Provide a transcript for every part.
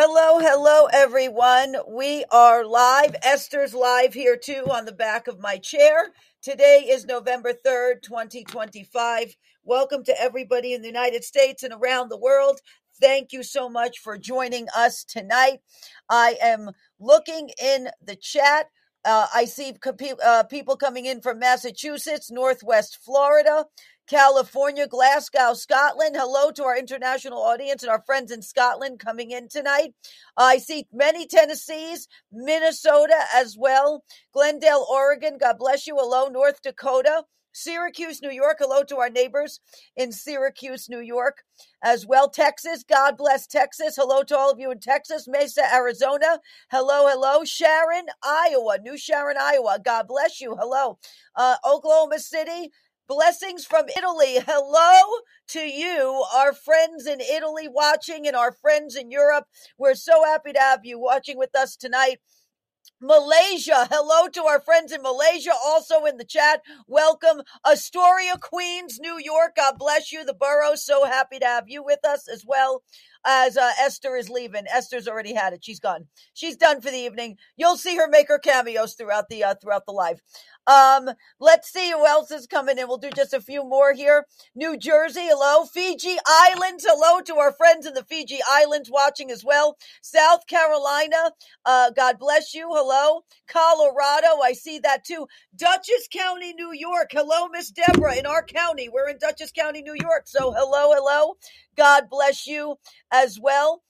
Hello, everyone. We are live. Esther's live here too on the back of my chair. Today is November 3rd, 2025. Welcome to everybody in the United States and around the world. Thank you so much for joining us tonight. I am looking in the chat. I see people coming in from Massachusetts, Northwest Florida, California, Glasgow, Scotland. Hello to our international audience and our friends in Scotland coming in tonight. I see many Tennessees, Minnesota as well, Glendale, Oregon. God bless you. Hello, North Dakota, Syracuse, New York. Hello to our neighbors in Syracuse, New York as well. Texas. God bless Texas. Hello to all of you in Texas. Mesa, Arizona. Hello. Sharon, Iowa. New Sharon, Iowa. God bless you. Hello. Oklahoma City. Blessings from Italy. Hello to you, our friends in Italy watching and our friends in Europe. We're so happy to have you watching with us tonight. Malaysia. Hello to our friends in Malaysia, also in the chat. Welcome. Astoria, Queens, New York. God bless you. The borough. So happy to have you with us as well. As Esther is leaving. Esther's already had it. She's gone. She's done for the evening. You'll see her make her cameos throughout the live. Let's see who else is coming in. We'll do just a few more here. New Jersey, hello. Fiji Islands, hello to our friends in the Fiji Islands watching as well. South Carolina, God bless you. Hello. Colorado, I see that too. Dutchess County, New York. Hello, Miss Deborah in our county. We're in Dutchess County, New York. So hello. God bless you as well.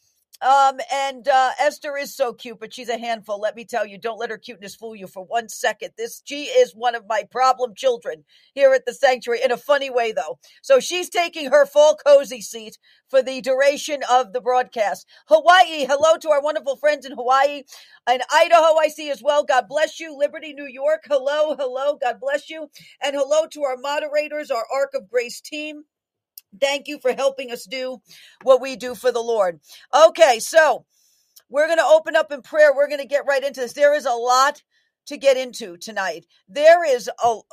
Esther is so cute, but she's a handful. Let me tell you, don't let her cuteness fool you for 1 second. She is one of my problem children here at the sanctuary in a funny way, though. So she's taking her full cozy seat for the duration of the broadcast. Hawaii, hello to our wonderful friends in Hawaii and Idaho. I see as well. God bless you. Liberty, New York. Hello. God bless you. And hello to our moderators, our Ark of Grace team. Thank you for helping us do what we do for the Lord. Okay, so we're going to open up in prayer. We're going to get right into this. There is a lot to get into tonight. There is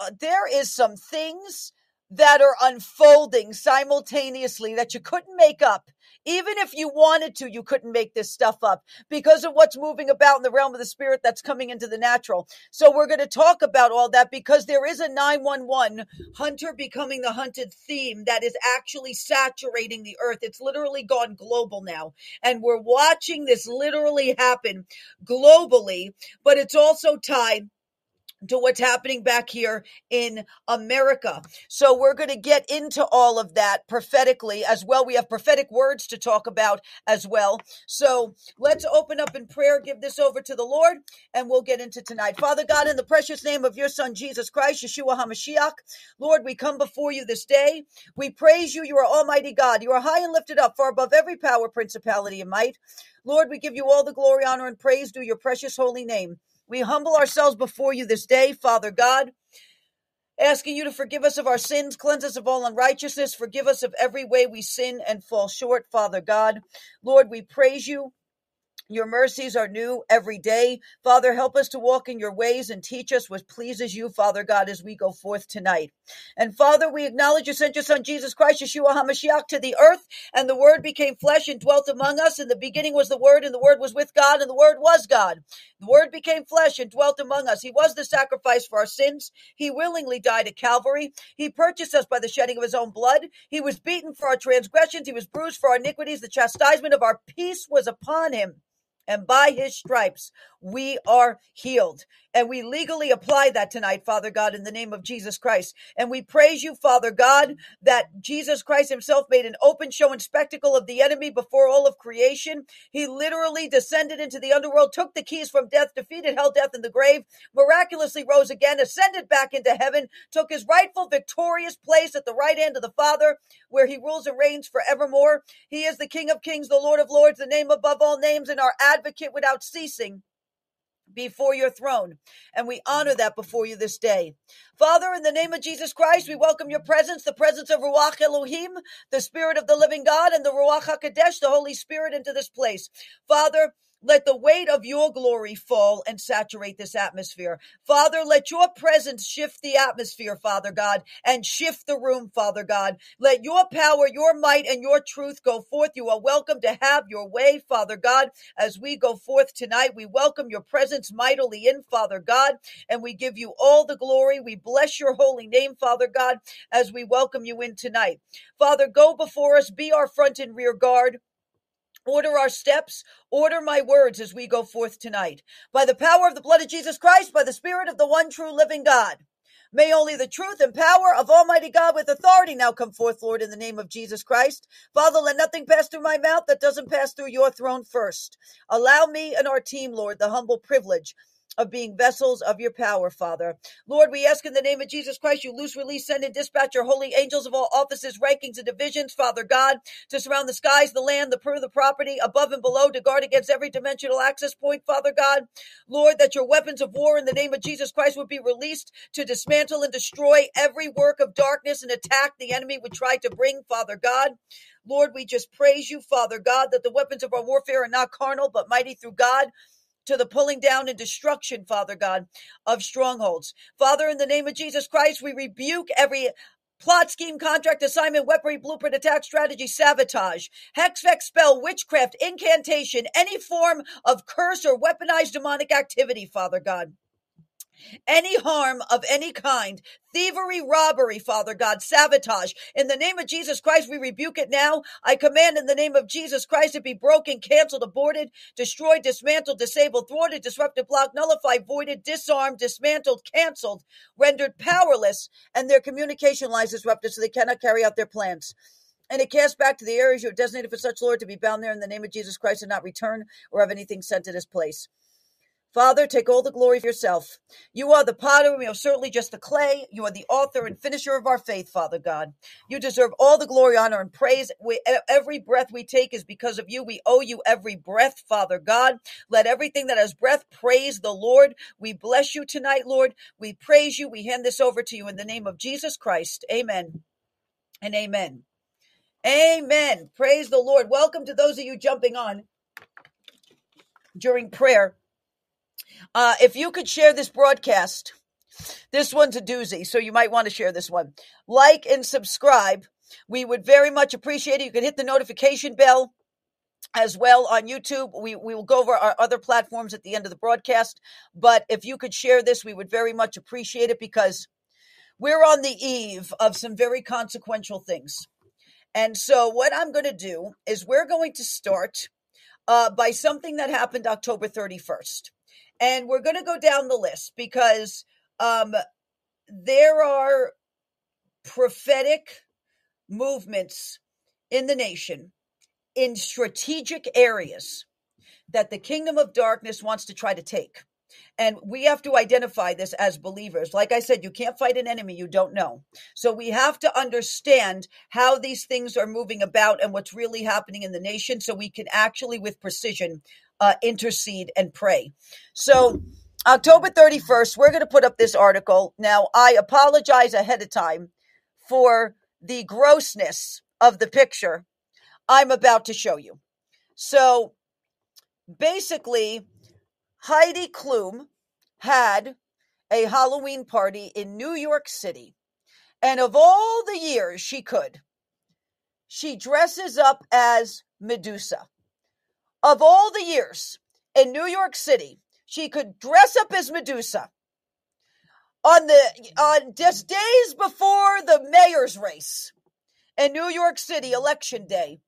some things that are unfolding simultaneously that you couldn't make up. Even if you wanted to, you couldn't make this stuff up because of what's moving about in the realm of the spirit that's coming into the natural. So we're going to talk about all that because there is a 911 hunter becoming the hunted theme that is actually saturating the earth. It's literally gone global now. And we're watching this literally happen globally, but it's also tied to what's happening back here in America. So we're going to get into all of that prophetically as well. We have prophetic words to talk about as well. So let's open up in prayer, give this over to the Lord, and we'll get into tonight. Father God, in the precious name of your son, Jesus Christ, Yeshua HaMashiach, Lord, we come before you this day. We praise you. You are Almighty God. You are high and lifted up, far above every power, principality, and might. Lord, we give you all the glory, honor, and praise due your precious holy name. We humble ourselves before you this day, Father God, asking you to forgive us of our sins, cleanse us of all unrighteousness, forgive us of every way we sin and fall short, Father God. Lord, we praise you. Your mercies are new every day. Father, help us to walk in your ways and teach us what pleases you, Father God, as we go forth tonight. And Father, we acknowledge you sent your son, Jesus Christ, Yeshua HaMashiach, to the earth, and the word became flesh and dwelt among us. In the beginning was the word, and the word was with God, and the word was God. The word became flesh and dwelt among us. He was the sacrifice for our sins. He willingly died at Calvary. He purchased us by the shedding of his own blood. He was beaten for our transgressions. He was bruised for our iniquities. The chastisement of our peace was upon him. And by his stripes, we are healed. And we legally apply that tonight, Father God, in the name of Jesus Christ. And we praise you, Father God, that Jesus Christ himself made an open show and spectacle of the enemy before all of creation. He literally descended into the underworld, took the keys from death, defeated hell, death, and the grave, miraculously rose again, ascended back into heaven, took his rightful victorious place at the right hand of the Father, where he rules and reigns forevermore. He is the King of kings, the Lord of lords, the name above all names, and our advocate without ceasing before your throne. And we honor that before you this day. Father, in the name of Jesus Christ, we welcome your presence, the presence of Ruach Elohim, the Spirit of the living God, and the Ruach HaKodesh, the Holy Spirit, into this place. Father, let the weight of your glory fall and saturate this atmosphere. Father, let your presence shift the atmosphere, Father God, and shift the room, Father God. Let your power, your might, and your truth go forth. You are welcome to have your way, Father God, as we go forth tonight. We welcome your presence mightily in, Father God, and we give you all the glory. We bless your holy name, Father God, as we welcome you in tonight. Father, go before us, be our front and rear guard. Order our steps, order my words as we go forth tonight. By the power of the blood of Jesus Christ, by the Spirit of the one true living God, may only the truth and power of Almighty God with authority now come forth, Lord, in the name of Jesus Christ. Father, let nothing pass through my mouth that doesn't pass through your throne first. Allow me and our team, Lord, the humble privilege of being vessels of your power, Father. Lord, we ask in the name of Jesus Christ, you loose, release, send, and dispatch your holy angels of all offices, rankings, and divisions, Father God, to surround the skies, the land, the property, above and below, to guard against every dimensional access point, Father God. Lord, that your weapons of war in the name of Jesus Christ would be released to dismantle and destroy every work of darkness and attack the enemy would try to bring, Father God. Lord, we just praise you, Father God, that the weapons of our warfare are not carnal, but mighty through God, to the pulling down and destruction, Father God, of strongholds. Father, in the name of Jesus Christ, we rebuke every plot, scheme, contract, assignment, weaponry, blueprint, attack, strategy, sabotage, hex, vex, spell, witchcraft, incantation, any form of curse or weaponized demonic activity, Father God. Any harm of any kind, thievery, robbery, Father God, sabotage. In the name of Jesus Christ, we rebuke it now. I command in the name of Jesus Christ to be broken, canceled, aborted, destroyed, dismantled, disabled, thwarted, disrupted, blocked, nullified, voided, disarmed, dismantled, canceled, rendered powerless, and their communication lines disrupted so they cannot carry out their plans. And it cast back to the areas you have designated for such, Lord, to be bound there in the name of Jesus Christ and not return or have anything sent to this place. Father, take all the glory for yourself. You are the potter, we are certainly just the clay. You are the author and finisher of our faith, Father God. You deserve all the glory, honor, and praise. Every breath we take is because of you. We owe you every breath, Father God. Let everything that has breath praise the Lord. We bless you tonight, Lord. We praise you. We hand this over to you in the name of Jesus Christ. Amen and amen. Amen. Praise the Lord. Welcome to those of you jumping on during prayer. If you could share this broadcast, this one's a doozy, so you might want to share this one. Like and subscribe. We would very much appreciate it. You can hit the notification bell as well on YouTube. We will go over our other platforms at the end of the broadcast. But if you could share this, we would very much appreciate it because we're on the eve of some very consequential things. And so what I'm going to do is we're going to start by something that happened October 31st. And we're going to go down the list because there are prophetic movements in the nation in strategic areas that the kingdom of darkness wants to try to take. And we have to identify this as believers. Like I said, you can't fight an enemy you don't know. So we have to understand how these things are moving about and what's really happening in the nation so we can actually, with precision, intercede and pray. So October 31st, we're going to put up this article. Now, I apologize ahead of time for the grossness of the picture I'm about to show you. So basically, Heidi Klum had a Halloween party in New York City. And of all the years she could, she dresses up as Medusa. Of all the years in New York City, she could dress up as Medusa on just days before the mayor's race in New York City, election day.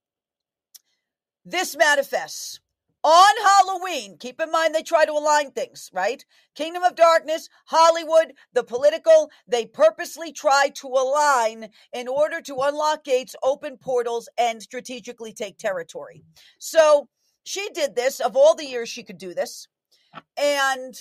This manifests on Halloween. Keep in mind, they try to align things, right? Kingdom of Darkness, Hollywood, the political, they purposely try to align in order to unlock gates, open portals, and strategically take territory. So she did this of all the years she could do this. And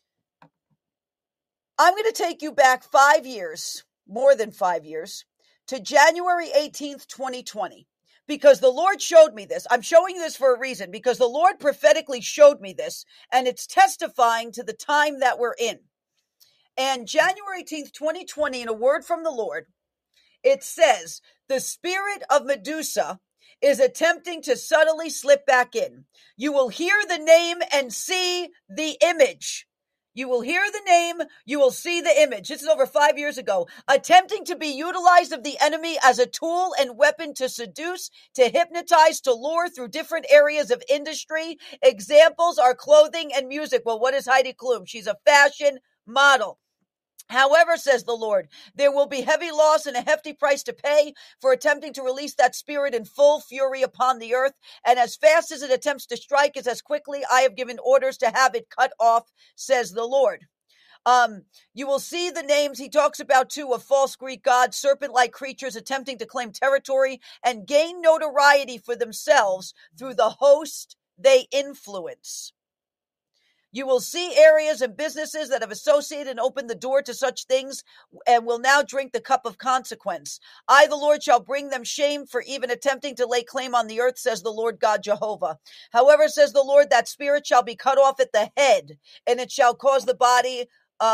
I'm going to take you back 5 years, more than 5 years, to January 18th, 2020. Because the Lord showed me this. I'm showing you this for a reason, because the Lord prophetically showed me this, and it's testifying to the time that we're in. And January 18th, 2020, in a word from the Lord, it says, the spirit of Medusa is attempting to subtly slip back in. You will hear the name and see the image. You will hear the name, you will see the image. This is over 5 years ago. Attempting to be utilized of the enemy as a tool and weapon to seduce, to hypnotize, to lure through different areas of industry. Examples are clothing and music. Well, what is Heidi Klum? She's a fashion model. However, says the Lord, there will be heavy loss and a hefty price to pay for attempting to release that spirit in full fury upon the earth. And as fast as it attempts to strike, is as quickly I have given orders to have it cut off, says the Lord. You will see the names he talks about too of false Greek gods, serpent-like creatures attempting to claim territory and gain notoriety for themselves through the host they influence. You will see areas and businesses that have associated and opened the door to such things and will now drink the cup of consequence. I, the Lord, shall bring them shame for even attempting to lay claim on the earth, says the Lord God Jehovah. However, says the Lord, that spirit shall be cut off at the head, and it shall cause the body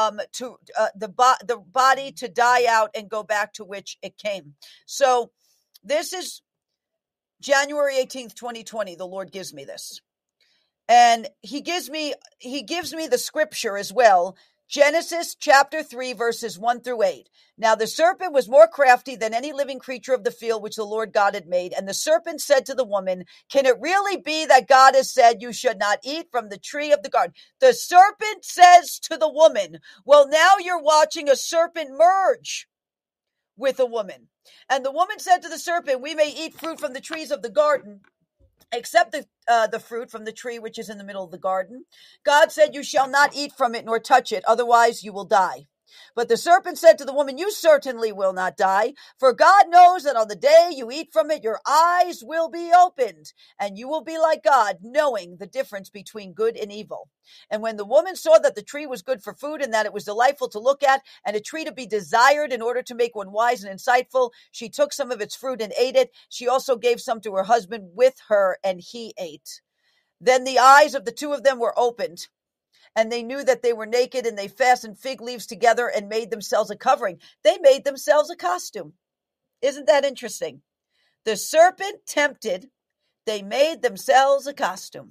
the body to die out and go back to which it came. So this is January 18th, 2020. The Lord gives me this. And he gives me the scripture as well. Genesis chapter 3, verses 1-8. Now the serpent was more crafty than any living creature of the field which the Lord God had made. And the serpent said to the woman, can it really be that God has said you should not eat from the tree of the garden? The serpent says to the woman, well, now you're watching a serpent merge with a woman. And the woman said to the serpent, we may eat fruit from the trees of the garden, except the fruit from the tree which is in the middle of the garden. God said, you shall not eat from it nor touch it, otherwise you will die. But the serpent said to the woman, you certainly will not die, for God knows that on the day you eat from it, your eyes will be opened, and you will be like God, knowing the difference between good and evil. And when the woman saw that the tree was good for food and that it was delightful to look at and a tree to be desired in order to make one wise and insightful, she took some of its fruit and ate it. She also gave some to her husband with her, and he ate. Then the eyes of the two of them were opened, and they knew that they were naked, and they fastened fig leaves together and made themselves a covering. They made themselves a costume. Isn't that interesting? The serpent tempted, they made themselves a costume.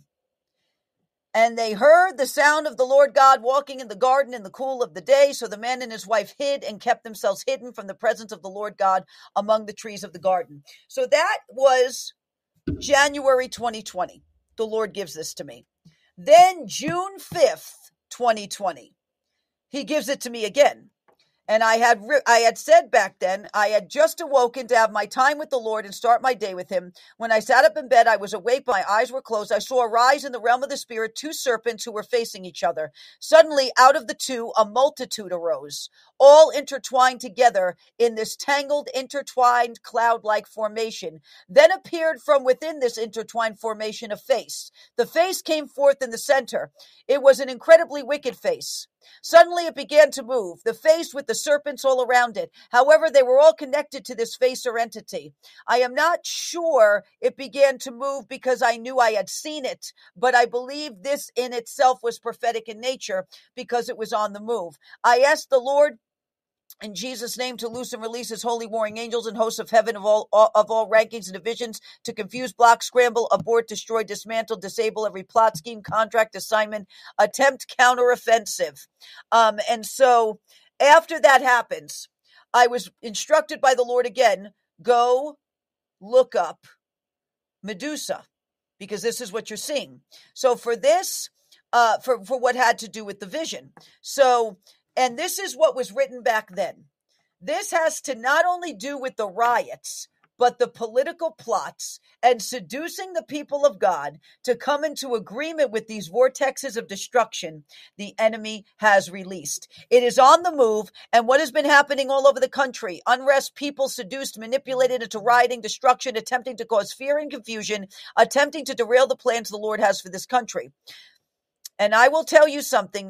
And they heard the sound of the Lord God walking in the garden in the cool of the day. So the man and his wife hid and kept themselves hidden from the presence of the Lord God among the trees of the garden. So that was January 2020. The Lord gives this to me. Then June 5th, 2020, he gives it to me again. And I had said back then, I had just awoken to have my time with the Lord and start my day with him. When I sat up in bed, I was awake, but my eyes were closed. I saw arise in the realm of the spirit two serpents who were facing each other. Suddenly, out of the two, a multitude arose, all intertwined together in this tangled, intertwined, cloud-like formation. Then appeared from within this intertwined formation a face. The face came forth in the center. It was an incredibly wicked face. Suddenly it began to move, the face with the serpents all around it. However, they were all connected to this face or entity. I am not sure it began to move because I knew I had seen it, but I believe this in itself was prophetic in nature because it was on the move. I asked the Lord in Jesus' name to loose and release his holy warring angels and hosts of heaven of all rankings and divisions to confuse, block, scramble, abort, destroy, dismantle, disable every plot, scheme, contract, assignment, attempt, counteroffensive. And so after that happens, I was instructed by the Lord again, go look up Medusa, because this is what you're seeing. So for this, for what had to do with the vision. So, and this is what was written back then. This has to not only do with the riots, but the political plots and seducing the people of God to come into agreement with these vortexes of destruction the enemy has released. It is on the move, and what has been happening all over the country, unrest, people seduced, manipulated into rioting, destruction, attempting to cause fear and confusion, attempting to derail the plans the Lord has for this country. And I will tell you something,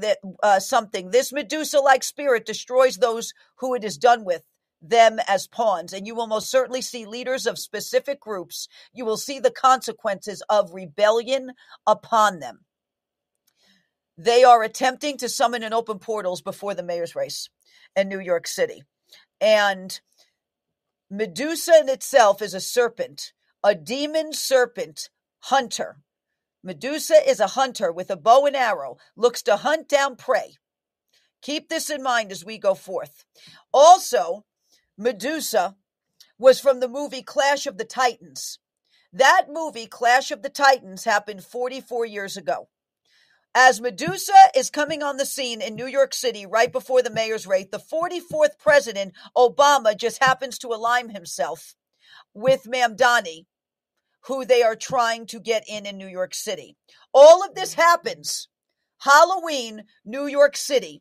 this Medusa-like spirit destroys those who it is done with, them as pawns. And you will most certainly see leaders of specific groups. You will see the consequences of rebellion upon them. They are attempting to summon and open portals before the mayor's race in New York City. And Medusa in itself is a serpent a demon serpent hunter. Medusa is a hunter with a bow and arrow, looks to hunt down prey. Keep this in mind as we go forth. Also, Medusa was from the movie Clash of the Titans. That movie, Clash of the Titans, happened 44 years ago. As Medusa is coming on the scene in New York City right before the mayor's race, the 44th president, Obama, just happens to align himself with Mamdani, who they are trying to get in New York City. All of this happens. Halloween, New York City,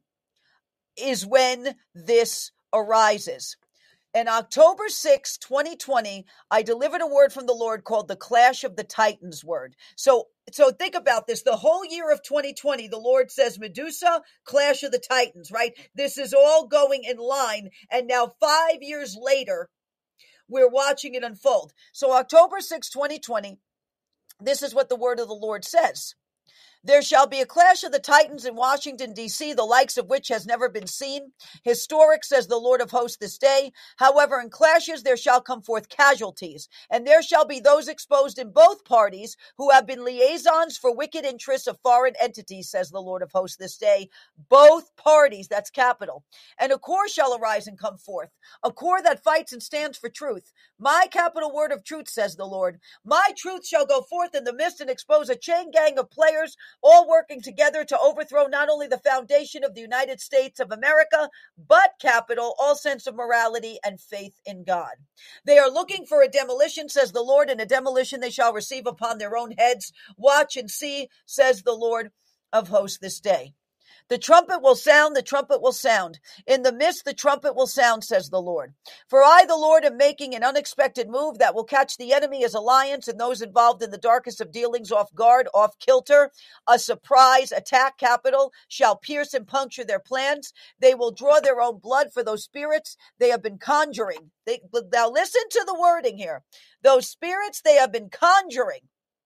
is when this arises. On October 6, 2020, I delivered a word from the Lord called the Clash of the Titans word. So think about this. The whole year of 2020, the Lord says Medusa, Clash of the Titans, right? This is all going in line. And now 5 years later, we're watching it unfold. So October 6, 2020, this is what the word of the Lord says. There shall be a clash of the Titans in Washington, D.C., the likes of which has never been seen. Historic, says the Lord of hosts this day. However, in clashes there shall come forth casualties, and there shall be those exposed in both parties who have been liaisons for wicked interests of foreign entities, says the Lord of hosts this day. Both parties, that's capital. And a core shall arise and come forth, a core that fights and stands for truth. My capital word of truth, says the Lord. My truth shall go forth in the midst and expose a chain gang of players, all working together to overthrow not only the foundation of the United States of America, but capital, all sense of morality and faith in God. They are looking for a demolition, says the Lord, and a demolition they shall receive upon their own heads. Watch and see, says the Lord of hosts this day. The trumpet will sound, the trumpet will sound. In the midst, the trumpet will sound, says the Lord. For I, the Lord, am making an unexpected move that will catch the enemy as alliance and those involved in the darkest of dealings off guard, off kilter. A surprise attack, capital, shall pierce and puncture their plans. They will draw their own blood for those spirits they have been conjuring. Now listen to the wording here. Those spirits they have been conjuring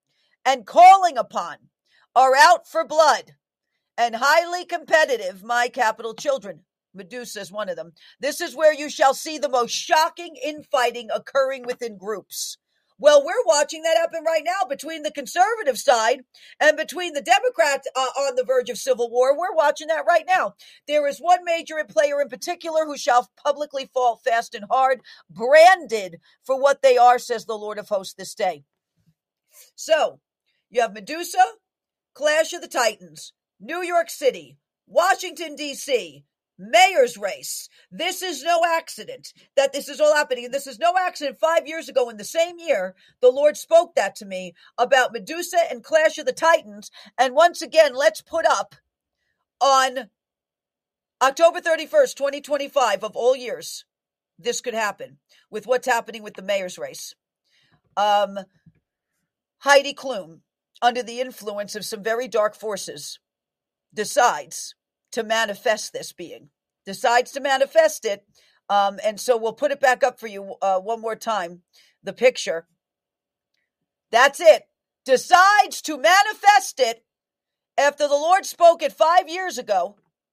and calling upon are out for blood. And highly competitive, my capital children. Medusa is one of them. This is where you shall see the most shocking infighting occurring within groups. Well, we're watching that happen right now between the conservative side and between the Democrats on the verge of civil war. We're watching that right now. There is one major player in particular who shall publicly fall fast and hard, branded for what they are, says the Lord of hosts this day. So you have Medusa, Clash of the Titans, New York City, Washington, D.C., mayor's race. This is no accident that this is all happening. And this is no accident. 5 years ago, in the same year, the Lord spoke that to me about Medusa and Clash of the Titans. And once again, let's put up on October 31st, 2025, of all years, this could happen with what's happening with the mayor's race. Heidi Klum, under the influence of some very dark forces, decides to manifest this being, decides to manifest it. And so we'll put it back up for you one more time, the picture. That's it. Decides to manifest it after the Lord spoke it 5 years ago.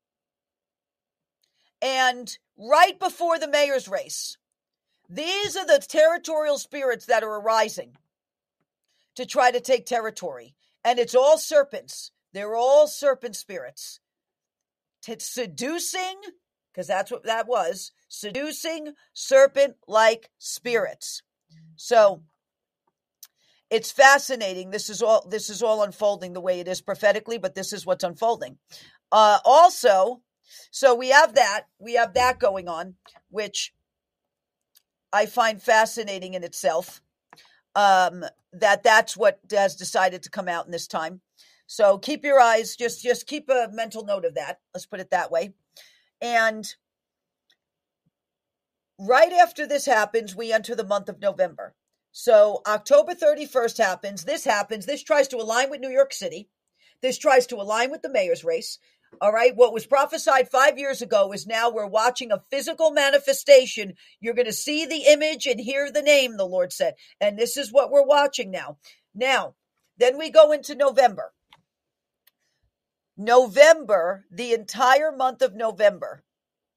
And right before the mayor's race, these are the territorial spirits that are arising to try to take territory. And it's all serpents. They're all serpent spirits. Seducing, because that's what that was, seducing serpent-like spirits. So it's fascinating. This is all unfolding the way it is prophetically, but this is what's unfolding. Also, so we have that going on, which I find fascinating in itself. That's what has decided to come out in this time. So keep your eyes, just keep a mental note of that. Let's put it that way. And right after this happens, we enter the month of November. So October 31st happens. This tries to align with New York City. This tries to align with the mayor's race. All right. What was prophesied 5 years ago is now we're watching a physical manifestation. You're going to see the image and hear the name, the Lord said. And this is what we're watching now. Now, then we go into November. The entire month of November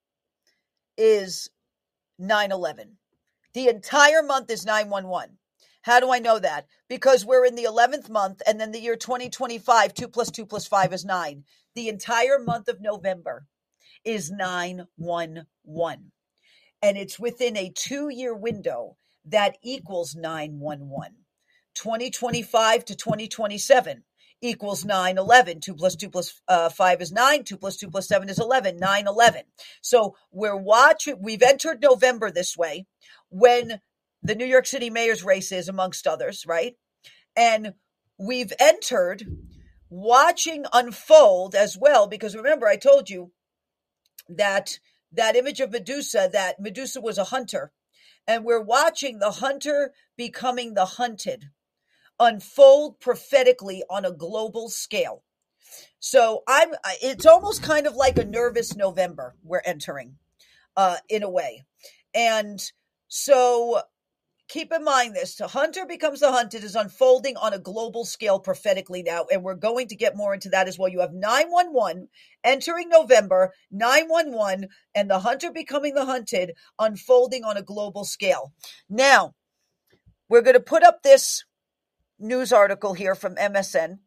is 9/11. The entire month is 9/11. How do I know that? Because we're in the 11th month, and then the year 2025, 2 plus 2 plus 5 is 9. The entire month of November is 911. And it's within a 2-year window that equals 911. 2025 to 2027 equals 9/11. 2 plus 2 plus 5 is 9. 2 plus 2 plus 7 is 11. 9/11. So we've entered November this way when the New York City mayor's race is, amongst others, right? And we've entered watching unfold as well, because remember, I told you that image of Medusa, that Medusa was a hunter. And we're watching the hunter becoming the hunted unfold prophetically on a global scale. So it's almost kind of like a nervous November we're entering, in a way. And so keep in mind this, the hunter becomes the hunted is unfolding on a global scale prophetically now, and we're going to get more into that as well. You have 911 entering November, 911, and the hunter becoming the hunted unfolding on a global scale. Now, we're going to put up this news article here from MSN.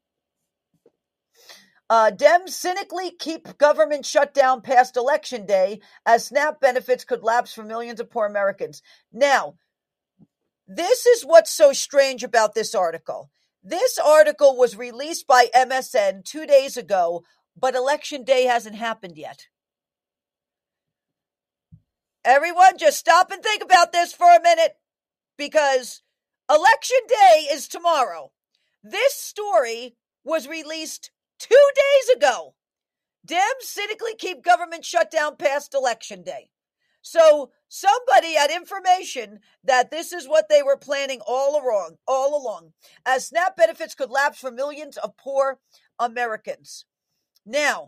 Dems cynically keep government shutdown past election day as SNAP benefits could lapse for millions of poor Americans. Now, this is what's so strange about this article. This article was released by MSN 2 days ago, but election day hasn't happened yet. Everyone, just stop and think about this for a minute, because election day is tomorrow. This story was released 2 days ago. Dems cynically keep government shutdown past election day. So somebody had information that this is what they were planning all along, as SNAP benefits could lapse for millions of poor Americans. Now,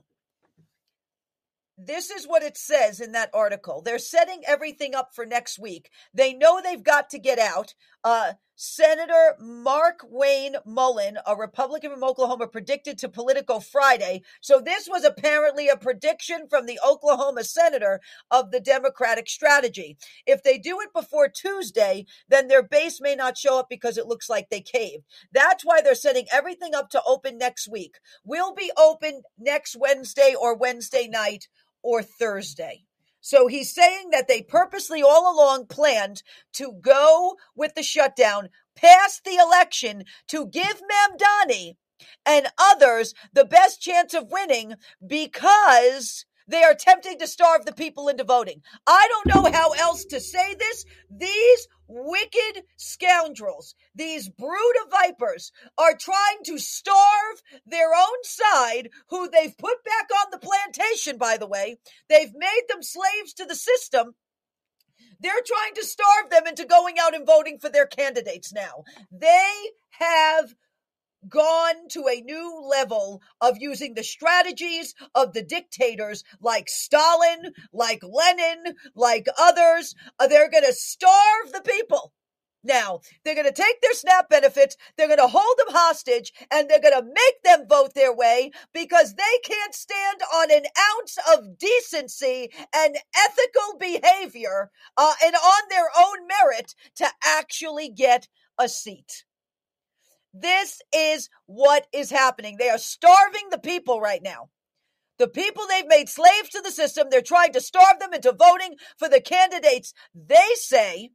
this is what it says in that article. They're setting everything up for next week. They know they've got to get out. Senator Markwayne Mullin, a Republican from Oklahoma, predicted to Politico Friday. So this was apparently a prediction from the Oklahoma senator of the Democratic strategy. If they do it before Tuesday, then their base may not show up because it looks like they caved. That's why they're setting everything up to open next week. We'll be open next Wednesday or Wednesday night or Thursday. So he's saying that they purposely all along planned to go with the shutdown past the election to give Mamdani and others the best chance of winning, because they are attempting to starve the people into voting. I don't know how else to say this. These wicked scoundrels, these brood of vipers, are trying to starve their own side, who they've put back on the plantation, by the way. They've made them slaves to the system. They're trying to starve them into going out and voting for their candidates now. They have gone to a new level of using the strategies of the dictators like Stalin, like Lenin, like others. They're going to starve the people. Now, they're going to take their SNAP benefits, they're going to hold them hostage, and they're going to make them vote their way, because they can't stand on an ounce of decency and ethical behavior and on their own merit to actually get a seat. This is what is happening. They are starving the people right now. The people they've made slaves to the system, they're trying to starve them into voting for the candidates they say,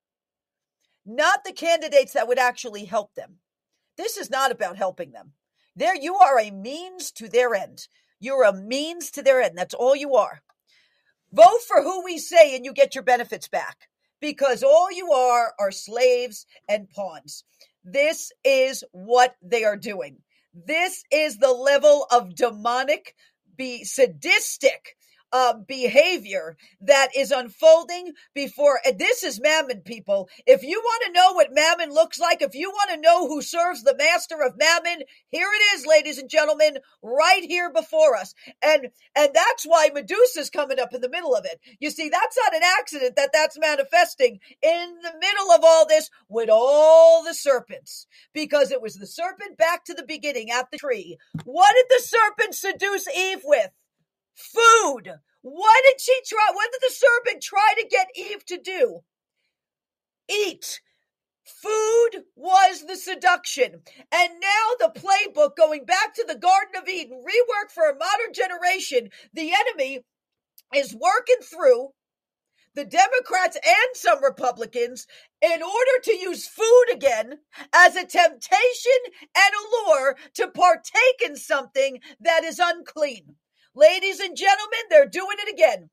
not the candidates that would actually help them. This is not about helping them. You are a means to their end. You're a means to their end. That's all you are. Vote for who we say and you get your benefits back, because all you are slaves and pawns. This is what they are doing. This is the level of demonic, sadistic behavior that is unfolding before. And this is Mammon, people. If you want to know what Mammon looks like, if you want to know who serves the master of Mammon, here it is, ladies and gentlemen, right here before us. And that's why Medusa's coming up in the middle of it. You see, that's not an accident that's manifesting in the middle of all this with all the serpents, because it was the serpent back to the beginning at the tree. What did the serpent seduce Eve with? Food. What did the serpent try to get Eve to do? Eat. Food was the seduction. And now the playbook, going back to the Garden of Eden, reworked for a modern generation, the enemy is working through the Democrats and some Republicans in order to use food again as a temptation and a lure to partake in something that is unclean. Ladies and gentlemen, they're doing it again.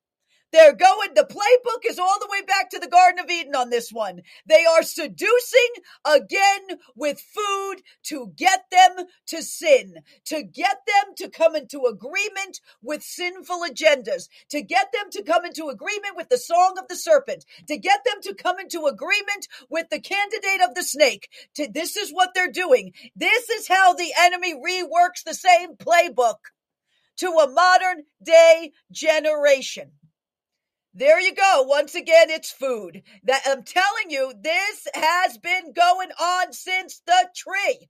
The playbook is all the way back to the Garden of Eden on this one. They are seducing again with food to get them to sin, to get them to come into agreement with sinful agendas, to get them to come into agreement with the song of the serpent, to get them to come into agreement with the candidate of the snake. This is what they're doing. This is how the enemy reworks the same playbook to a modern day generation. There you go. Once again, it's food. That I'm telling you, this has been going on since the tree.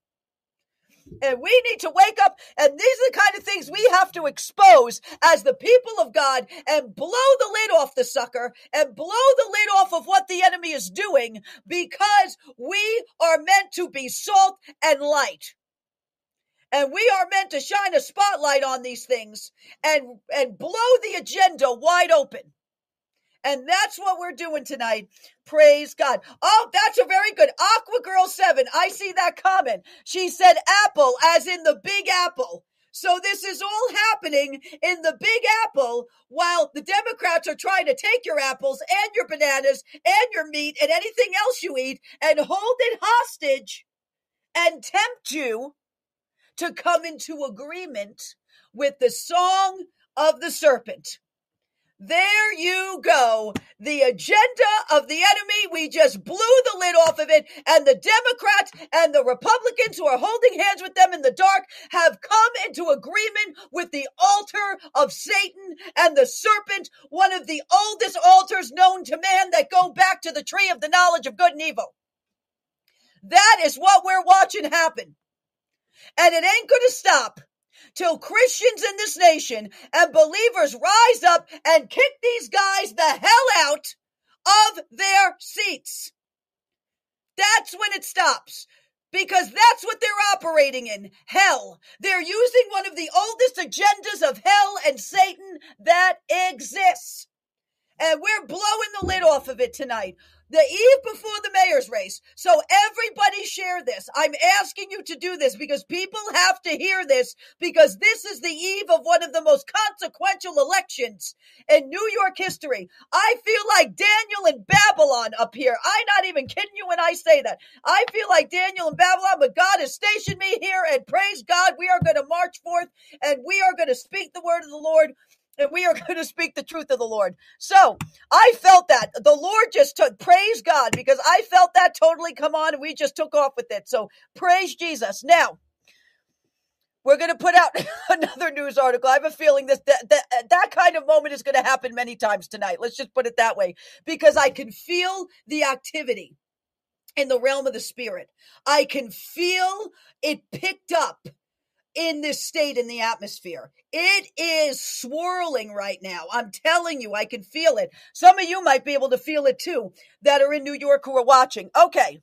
And we need to wake up, and these are the kind of things we have to expose as the people of God and blow the lid off the sucker and blow the lid off of what the enemy is doing, because we are meant to be salt and light. And we are meant to shine a spotlight on these things and blow the agenda wide open. And that's what we're doing tonight. Praise God. Oh, that's a very good. Aqua Girl 7. I see that comment. She said apple as in the Big Apple. So this is all happening in the Big Apple while the Democrats are trying to take your apples and your bananas and your meat and anything else you eat and hold it hostage and tempt you to come into agreement with the song of the serpent. There you go. The agenda of the enemy, we just blew the lid off of it, and the Democrats and the Republicans who are holding hands with them in the dark have come into agreement with the altar of Satan and the serpent, one of the oldest altars known to man that go back to the tree of the knowledge of good and evil. That is what we're watching happen. And it ain't going to stop till Christians in this nation and believers rise up and kick these guys the hell out of their seats. That's when it stops, because that's what they're operating in, hell. They're using one of the oldest agendas of hell and Satan that exists. And we're blowing the lid off of it tonight. The eve before the mayor's race. So everybody share this. I'm asking you to do this because people have to hear this, because this is the eve of one of the most consequential elections in New York history. I feel like Daniel in Babylon up here. I'm not even kidding you when I say that. I feel like Daniel in Babylon, but God has stationed me here, and praise God, we are going to march forth and we are going to speak the word of the Lord. And we are going to speak the truth of the Lord. So I felt that. The Lord just took, praise God, because I felt that totally come on, and we just took off with it. So praise Jesus. Now, we're going to put out another news article. I have a feeling that kind of moment is going to happen many times tonight. Let's just put it that way, because I can feel the activity in the realm of the spirit. I can feel it picked up in this state, in the atmosphere. It is swirling right now. I'm telling you, I can feel it. Some of you might be able to feel it too, that are in New York who are watching. Okay.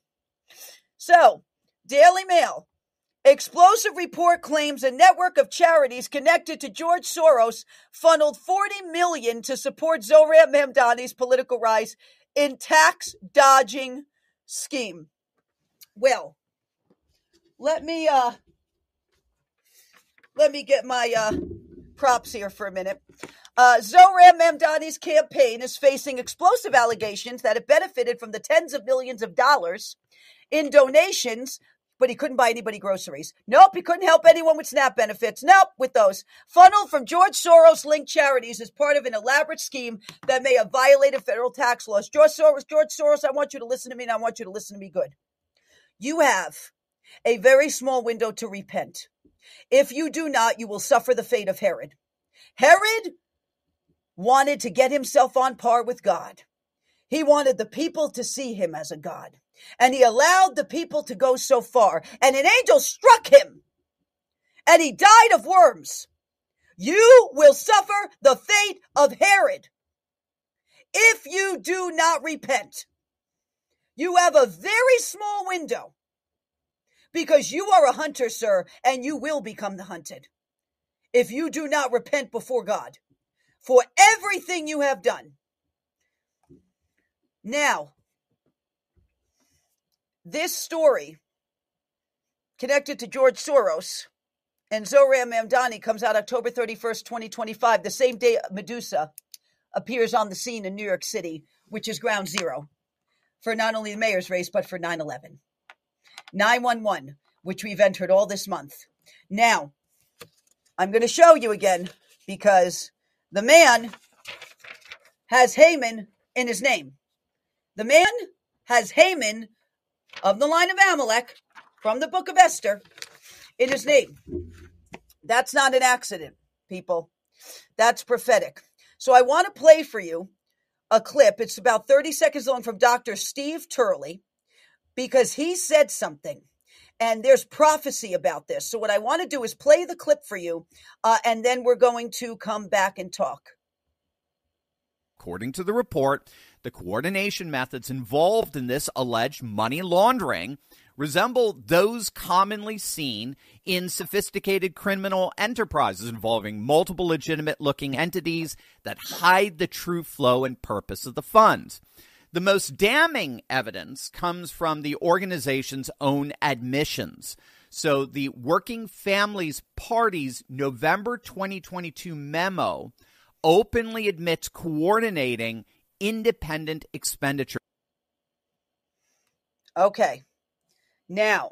So, Daily Mail. Explosive report claims a network of charities connected to George Soros funneled $40 million to support Zohran Mamdani's political rise in tax dodging scheme. Well, let me get my props here for a minute. Zohran Mamdani's campaign is facing explosive allegations that it benefited from the tens of millions of dollars in donations, but he couldn't buy anybody groceries. Nope, he couldn't help anyone with SNAP benefits. Nope, with those. Funneled from George Soros-linked charities as part of an elaborate scheme that may have violated federal tax laws. George Soros, I want you to listen to me, and I want you to listen to me good. You have a very small window to repent. If you do not, you will suffer the fate of Herod. Herod wanted to get himself on par with God. He wanted the people to see him as a god. And he allowed the people to go so far. And an angel struck him. And he died of worms. You will suffer the fate of Herod if you do not repent. You have a very small window because you are a hunter, sir, and you will become the hunted if you do not repent before God for everything you have done. Now, this story connected to George Soros and Zohran Mamdani comes out October 31st, 2025, the same day Medusa appears on the scene in New York City, which is ground zero for not only the mayor's race, but for 9/11. 9/11, which we've entered all this month. Now, I'm going to show you again because the man has Haman in his name. The man has Haman of the line of Amalek from the book of Esther in his name. That's not an accident, people. That's prophetic. So I want to play for you a clip. It's about 30 seconds long from Dr. Steve Turley because he said something. And there's prophecy about this. So what I want to do is play the clip for you, and then we're going to come back and talk. According to the report, the coordination methods involved in this alleged money laundering resemble those commonly seen in sophisticated criminal enterprises involving multiple legitimate-looking entities that hide the true flow and purpose of the funds. The most damning evidence comes from the organization's own admissions. So the Working Families Party's November 2022 memo openly admits coordinating independent expenditure. Okay. Now,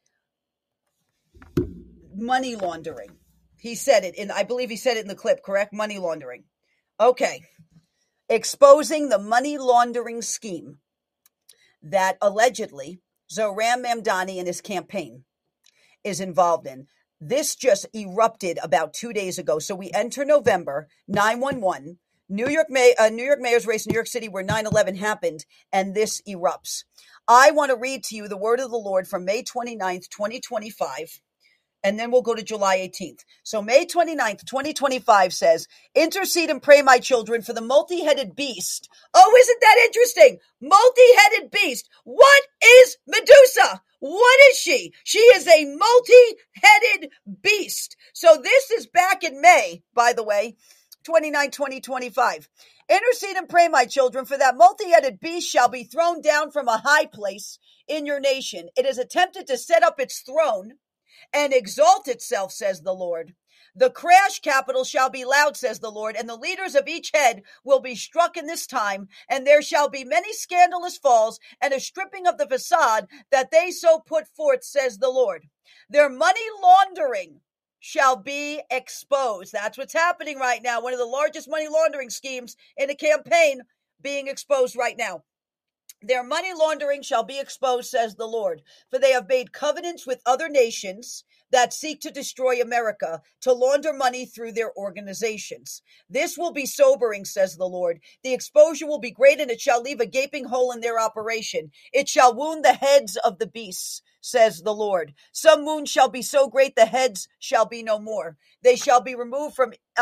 money laundering. He said it I believe he said it in the clip, correct? Money laundering. Okay. Exposing the money laundering scheme that allegedly Zohran Mamdani and his campaign is involved in. This just erupted about 2 days ago. So we enter November, 9/11, New York mayor's race in New York City where 9/11 happened, and this erupts. I want to read to you the word of the Lord from May 29th, 2025. And then we'll go to July 18th. So May 29th, 2025 says, intercede and pray, my children, for the multi-headed beast. Oh, isn't that interesting? Multi-headed beast. What is Medusa? What is she? She is a multi-headed beast. So this is back in May, by the way, 29, 2025. Intercede and pray, my children, for that multi-headed beast shall be thrown down from a high place in your nation. It has attempted to set up its throne and exalt itself, says the Lord. The crash capital shall be loud, says the Lord, and the leaders of each head will be struck in this time, and there shall be many scandalous falls and a stripping of the facade that they so put forth, says the Lord. Their money laundering shall be exposed. That's what's happening right now. One of the largest money laundering schemes in a campaign being exposed right now. Their money laundering shall be exposed, says the Lord, for they have made covenants with other nations that seek to destroy America, to launder money through their organizations. This will be sobering, says the Lord. The exposure will be great, and it shall leave a gaping hole in their operation. It shall wound the heads of the beasts, says the Lord. Some wounds shall be so great the heads shall be no more. They shall be removed,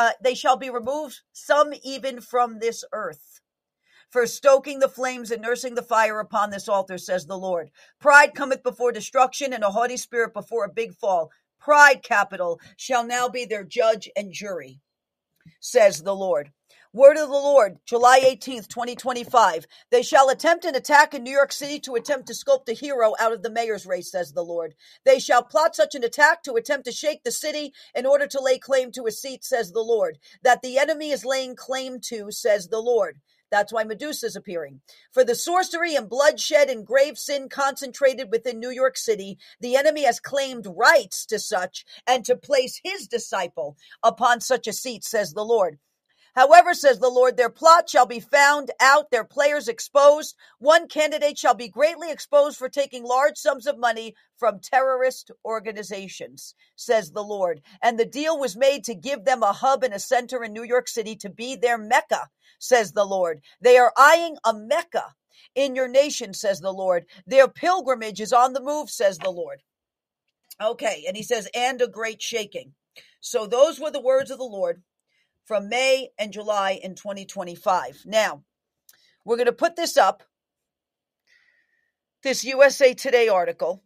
some even from this earth, for stoking the flames and nursing the fire upon this altar, says the Lord. Pride cometh before destruction, and a haughty spirit before a big fall. Pride capital shall now be their judge and jury, says the Lord. Word of the Lord, July 18th, 2025. They shall attempt an attack in New York City to attempt to sculpt a hero out of the mayor's race, says the Lord. They shall plot such an attack to attempt to shake the city in order to lay claim to a seat, says the Lord, that the enemy is laying claim to, says the Lord. That's why Medusa is appearing. For the sorcery and bloodshed and grave sin concentrated within New York City, the enemy has claimed rights to such and to place his disciple upon such a seat, says the Lord. However, says the Lord, their plot shall be found out, their players exposed. One candidate shall be greatly exposed for taking large sums of money from terrorist organizations, says the Lord. And the deal was made to give them a hub and a center in New York City to be their Mecca, says the Lord. They are eyeing a Mecca in your nation, says the Lord. Their pilgrimage is on the move, says the Lord. Okay, and he says, and a great shaking. So those were the words of the Lord from May and July in 2025. Now, we're going to put this up this USA Today article.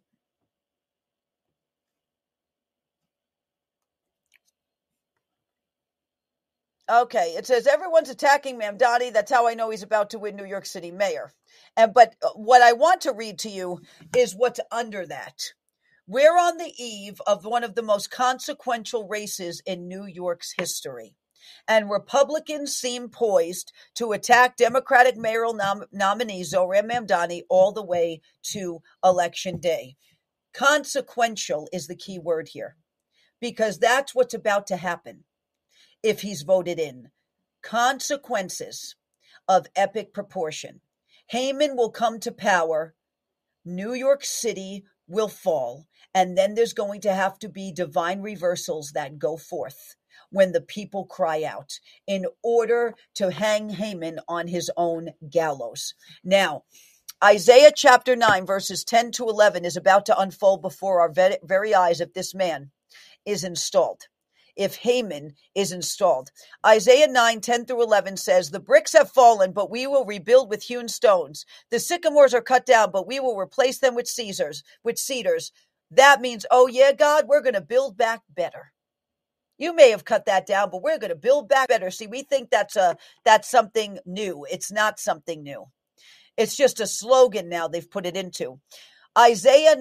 Okay, it says everyone's attacking Mamdani. That's how I know he's about to win New York City mayor. But what I want to read to you is what's under that. We're on the eve of one of the most consequential races in New York's history. And Republicans seem poised to attack Democratic mayoral nominee Zohran Mamdani all the way to Election Day. Consequential is the key word here, because that's what's about to happen if he's voted in. Consequences of epic proportion. Haman will come to power. New York City will fall. And then there's going to have to be divine reversals that go forth when the people cry out in order to hang Haman on his own gallows. Now, Isaiah chapter 9, verses 10 to 11 is about to unfold before our very eyes if this man is installed. If Haman is installed. Isaiah 9, 10 through 11 says, the bricks have fallen, but we will rebuild with hewn stones. The sycamores are cut down, but we will replace them with cedars. That means, oh yeah, God, we're going to build back better. You may have cut that down, but we're going to build back better. See, we think that's something new. It's not something new. It's just a slogan now they've put it into. Isaiah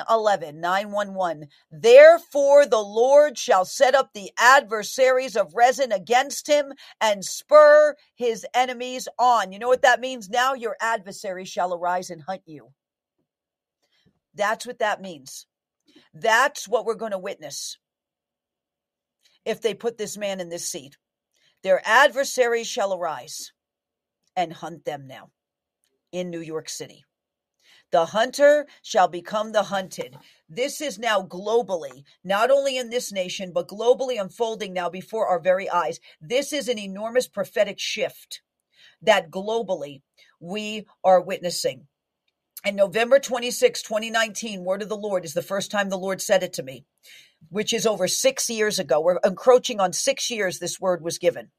9:11. Therefore the Lord shall set up the adversaries of Rezin against him and spur his enemies on. You know what that means? Now your adversaries shall arise and hunt you. That's what that means. That's what we're going to witness if they put this man in this seat. Their adversaries shall arise and hunt them now in New York City. The hunter shall become the hunted. This is now globally, not only in this nation, but globally unfolding now before our very eyes. This is an enormous prophetic shift that globally we are witnessing. And November 26, 2019, word of the Lord is the first time the Lord said it to me, which is over 6 years ago. We're encroaching on 6 years this word was given.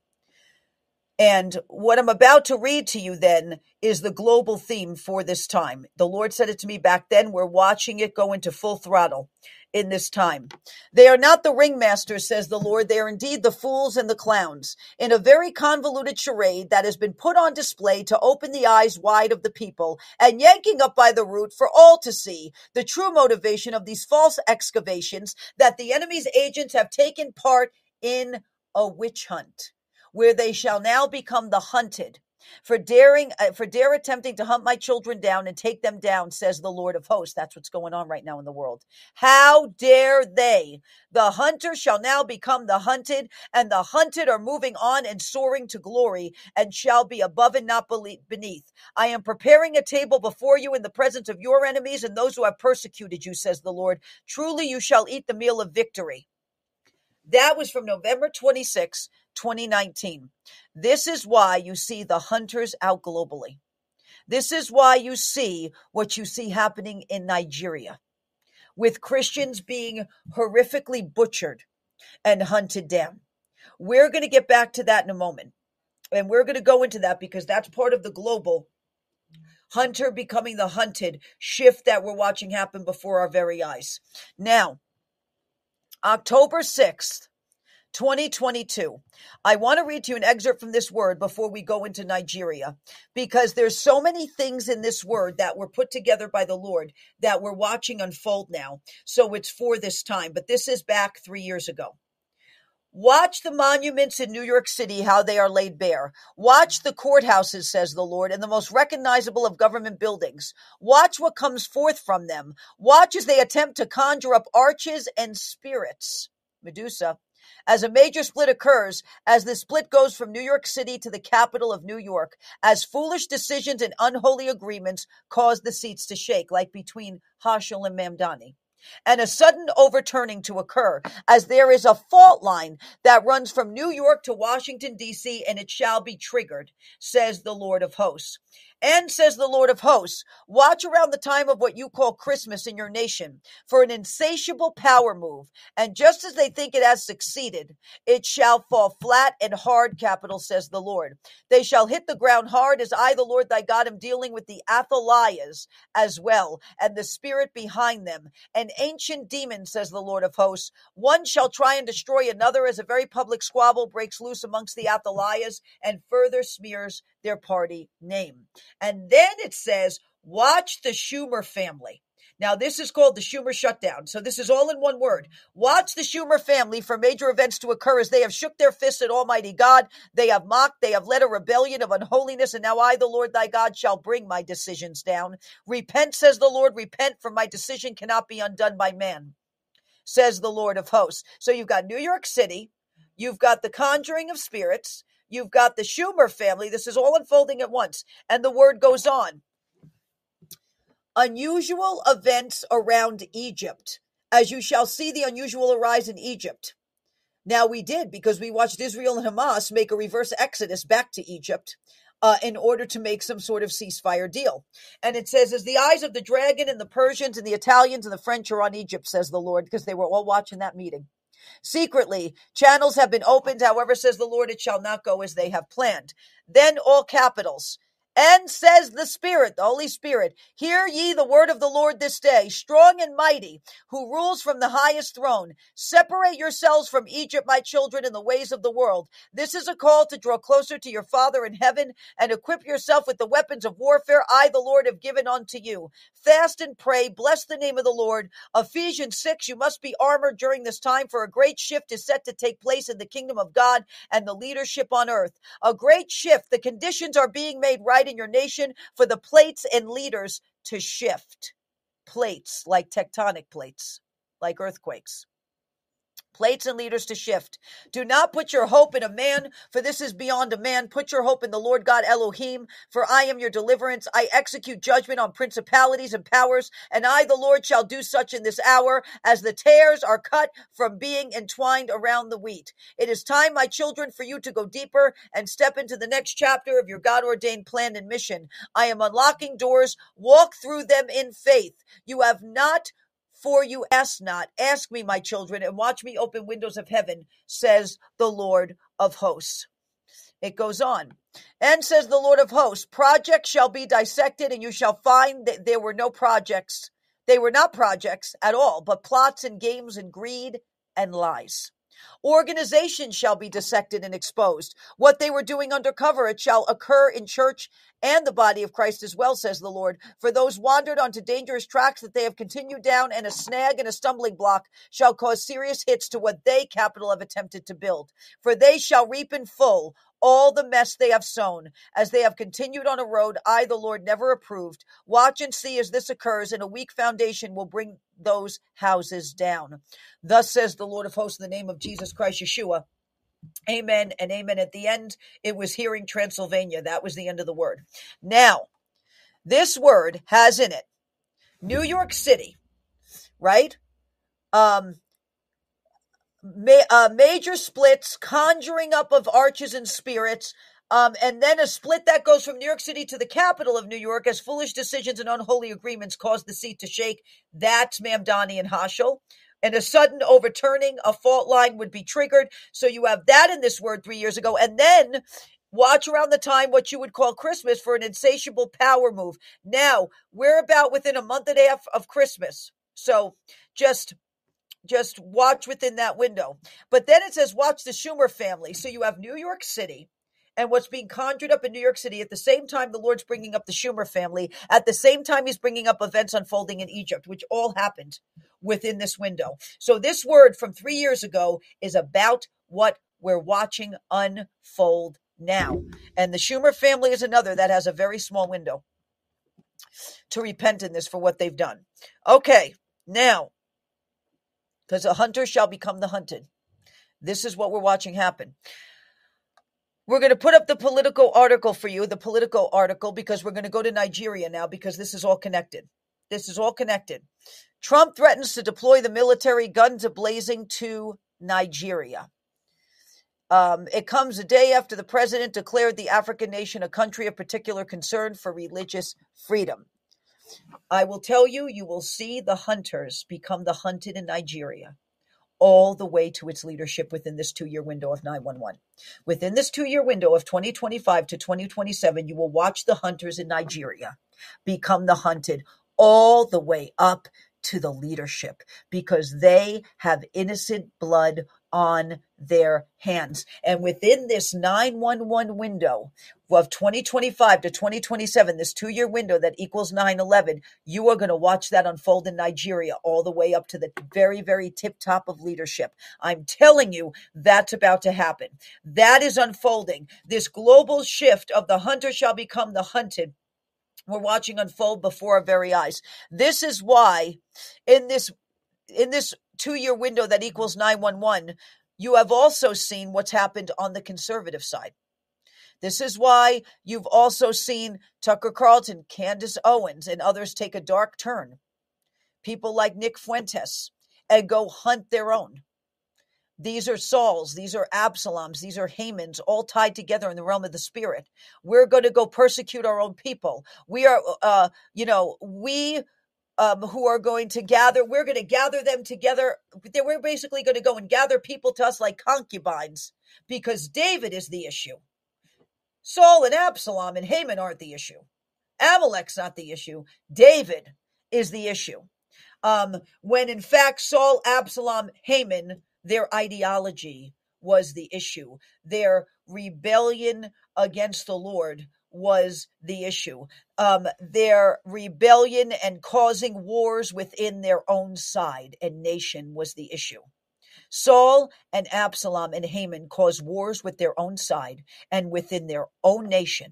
And what I'm about to read to you then is the global theme for this time. The Lord said it to me back then. We're watching it go into full throttle in this time. They are not the ringmasters, says the Lord. They are indeed the fools and the clowns in a very convoluted charade that has been put on display to open the eyes wide of the people and yanking up by the root for all to see the true motivation of these false excavations that the enemy's agents have taken part in a witch hunt, where they shall now become the hunted for dare attempting to hunt my children down and take them down, says the Lord of hosts. That's what's going on right now in the world. How dare they? The hunter shall now become the hunted, and the hunted are moving on and soaring to glory and shall be above and not beneath. I am preparing a table before you in the presence of your enemies and those who have persecuted you, says the Lord. Truly you shall eat the meal of victory. That was from November 26, 2019. This is why you see the hunters out globally. This is why you see what you see happening in Nigeria, with Christians being horrifically butchered and hunted down. We're going to get back to that in a moment. And we're going to go into that because that's part of the global hunter becoming the hunted shift that we're watching happen before our very eyes. Now, October 6th, 2022. I want to read to you an excerpt from this word before we go into Nigeria, because there's so many things in this word that were put together by the Lord that we're watching unfold now. So it's for this time, but this is back 3 years ago. Watch the monuments in New York City, how they are laid bare. Watch the courthouses, says the Lord, and the most recognizable of government buildings. Watch what comes forth from them. Watch as they attempt to conjure up arches and spirits. Medusa. As a major split occurs, as the split goes from New York City to the capital of New York, as foolish decisions and unholy agreements cause the seats to shake, like between Heschel and Mamdani, and a sudden overturning to occur, as there is a fault line that runs from New York to Washington, D.C., and it shall be triggered, says the Lord of hosts. And says the Lord of hosts, watch around the time of what you call Christmas in your nation for an insatiable power move. And just as they think it has succeeded, it shall fall flat and hard, capital, says the Lord. They shall hit the ground hard as I, the Lord thy God, am dealing with the Athaliahs as well, and the spirit behind them. An ancient demon, says the Lord of hosts. One shall try and destroy another as a very public squabble breaks loose amongst the Athaliahs and further smears their party name. And then it says, watch the Schumer family. Now, this is called the Schumer shutdown. So this is all in one word. Watch the Schumer family for major events to occur as they have shook their fists at Almighty God. They have mocked. They have led a rebellion of unholiness. And now I, the Lord thy God, shall bring my decisions down. Repent, says the Lord, repent, for my decision cannot be undone by man, says the Lord of hosts. So you've got New York City. You've got the conjuring of spirits. You've got the Schumer family. This is all unfolding at once. And the word goes on. Unusual events around Egypt, as you shall see the unusual arise in Egypt. Now we did, because we watched Israel and Hamas make a reverse exodus back to Egypt in order to make some sort of ceasefire deal. And it says, as the eyes of the dragon and the Persians and the Italians and the French are on Egypt, says the Lord, because they were all watching that meeting. Secretly, channels have been opened. However, says the Lord, it shall not go as they have planned. Then all capitals. And says the Spirit, the Holy Spirit, hear ye the word of the Lord this day, strong and mighty, who rules from the highest throne. Separate yourselves from Egypt, my children, in the ways of the world. This is a call to draw closer to your Father in heaven and equip yourself with the weapons of warfare I, the Lord, have given unto you. Fast and pray, bless the name of the Lord. Ephesians 6, you must be armored during this time, for a great shift is set to take place in the kingdom of God and the leadership on earth. A great shift. The conditions are being made right in your nation for the plates and leaders to shift. Plates like tectonic plates, like earthquakes. Plates and leaders to shift. Do not put your hope in a man, for this is beyond a man. Put your hope in the Lord God Elohim, for I am your deliverance. I execute judgment on principalities and powers, and I, the Lord, shall do such in this hour as the tares are cut from being entwined around the wheat. It is time, my children, for you to go deeper and step into the next chapter of your God-ordained plan and mission. I am unlocking doors. Walk through them in faith. You have not, for you ask not. Ask me, my children, and watch me open windows of heaven, says the Lord of hosts. It goes on. And says the Lord of hosts, projects shall be dissected, and you shall find that there were no projects. They were not projects at all, but plots and games and greed and lies. Organizations shall be dissected and exposed. What they were doing undercover, it shall occur in church and the body of Christ as well, says the Lord. For those wandered onto dangerous tracks that they have continued down, and a snag and a stumbling block shall cause serious hits to what they, capital, have attempted to build. For they shall reap in full all the mess they have sown, as they have continued on a road I, the Lord, never approved. Watch and see as this occurs, and a weak foundation will bring those houses down. Thus says the Lord of hosts, in the name of Jesus Christ, Yeshua. Amen and amen. At the end, it was hearing Transylvania. That was the end of the word. Now, this word has in it New York City, right? Major splits, conjuring up of arches and spirits, and then a split that goes from New York City to the capital of New York as foolish decisions and unholy agreements caused the seat to shake. That's Mamdani and Hashel. And a sudden overturning, a fault line would be triggered. So you have that in this word 3 years ago. And then watch around the time what you would call Christmas for an insatiable power move. Now, we're about within a month and a half of Christmas. So just watch within that window. But then it says, watch the Schumer family. So you have New York City and what's being conjured up in New York City. At the same time, the Lord's bringing up the Schumer family. At the same time, he's bringing up events unfolding in Egypt, which all happened within this window. So this word from 3 years ago is about what we're watching unfold now. And the Schumer family is another that has a very small window to repent in this for what they've done. Okay, now, because a hunter shall become the hunted. This is what we're watching happen. We're going to put up the Politico article for you, because we're going to go to Nigeria now, because this is all connected. This is all connected. Trump threatens to deploy the military, guns ablazing, to Nigeria. It comes a day after the president declared the African nation a country of particular concern for religious freedom. I will tell you, you will see the hunters become the hunted in Nigeria all the way to its leadership within this 2-year window of 911. Within this 2-year window of 2025 to 2027, you will watch the hunters in Nigeria become the hunted all the way up to the leadership because they have innocent blood on their hands. And within this 911 window of 2025 to 2027, this 2-year window that equals 9/11, you are going to watch that unfold in Nigeria all the way up to the very, very tip top of leadership. I'm telling you, that's about to happen. That is unfolding. This global shift of the hunter shall become the hunted. We're watching unfold before our very eyes. This is why in this 2-year window that equals 911, you have also seen what's happened on the conservative side. This is why you've also seen Tucker Carlson, Candace Owens, and others take a dark turn. People like Nick Fuentes and go hunt their own. These are Sauls, these are Absaloms, these are Hamans, all tied together in the realm of the spirit. We're going to go persecute our own people. We are, who are going to gather, we're going to gather them together. We're basically going to go and gather people to us like concubines because David is the issue. Saul and Absalom and Haman aren't the issue. Amalek's not the issue. David is the issue. When in fact Saul, Absalom, Haman, their ideology was the issue. Their rebellion against the Lord was the issue. Their rebellion and causing wars within their own side and nation was the issue. Saul and Absalom and Haman caused wars with their own side and within their own nation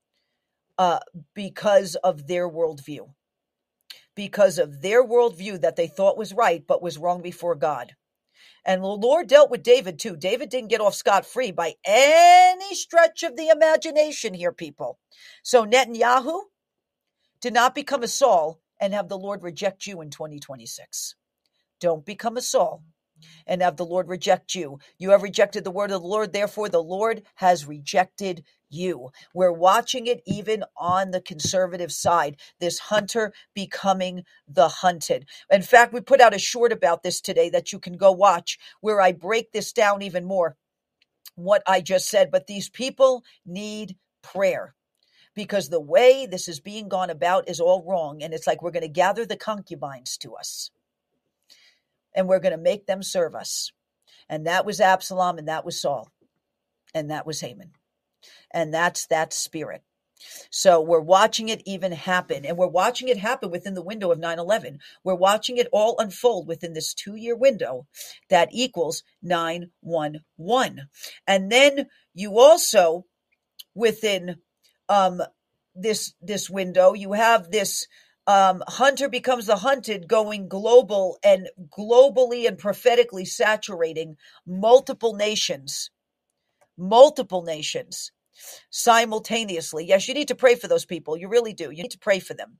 because of their worldview. Because of their worldview that they thought was right but was wrong before God. And the Lord dealt with David too. David didn't get off scot-free by any stretch of the imagination here, people. So Netanyahu did not become a Saul and have the Lord reject you in 2026. Don't become a Saul and have the Lord reject you. You have rejected the word of the Lord, therefore the Lord has rejected you. We're watching it even on the conservative side, this hunter becoming the hunted. In fact, we put out a short about this today that you can go watch where I break this down even more, what I just said. But these people need prayer because the way this is being gone about is all wrong. And it's like we're going to gather the concubines to us and we're going to make them serve us. And that was Absalom and that was Saul and that was Haman. And that's that spirit. So we're watching it even happen. And we're watching it happen within the window of 9/11. We're watching it all unfold within this 2-year window that equals 9/11. And then you also, within this window, you have this hunter becomes the hunted going global and globally and prophetically saturating multiple nations simultaneously. Yes, you need to pray for those people. You really do. You need to pray for them.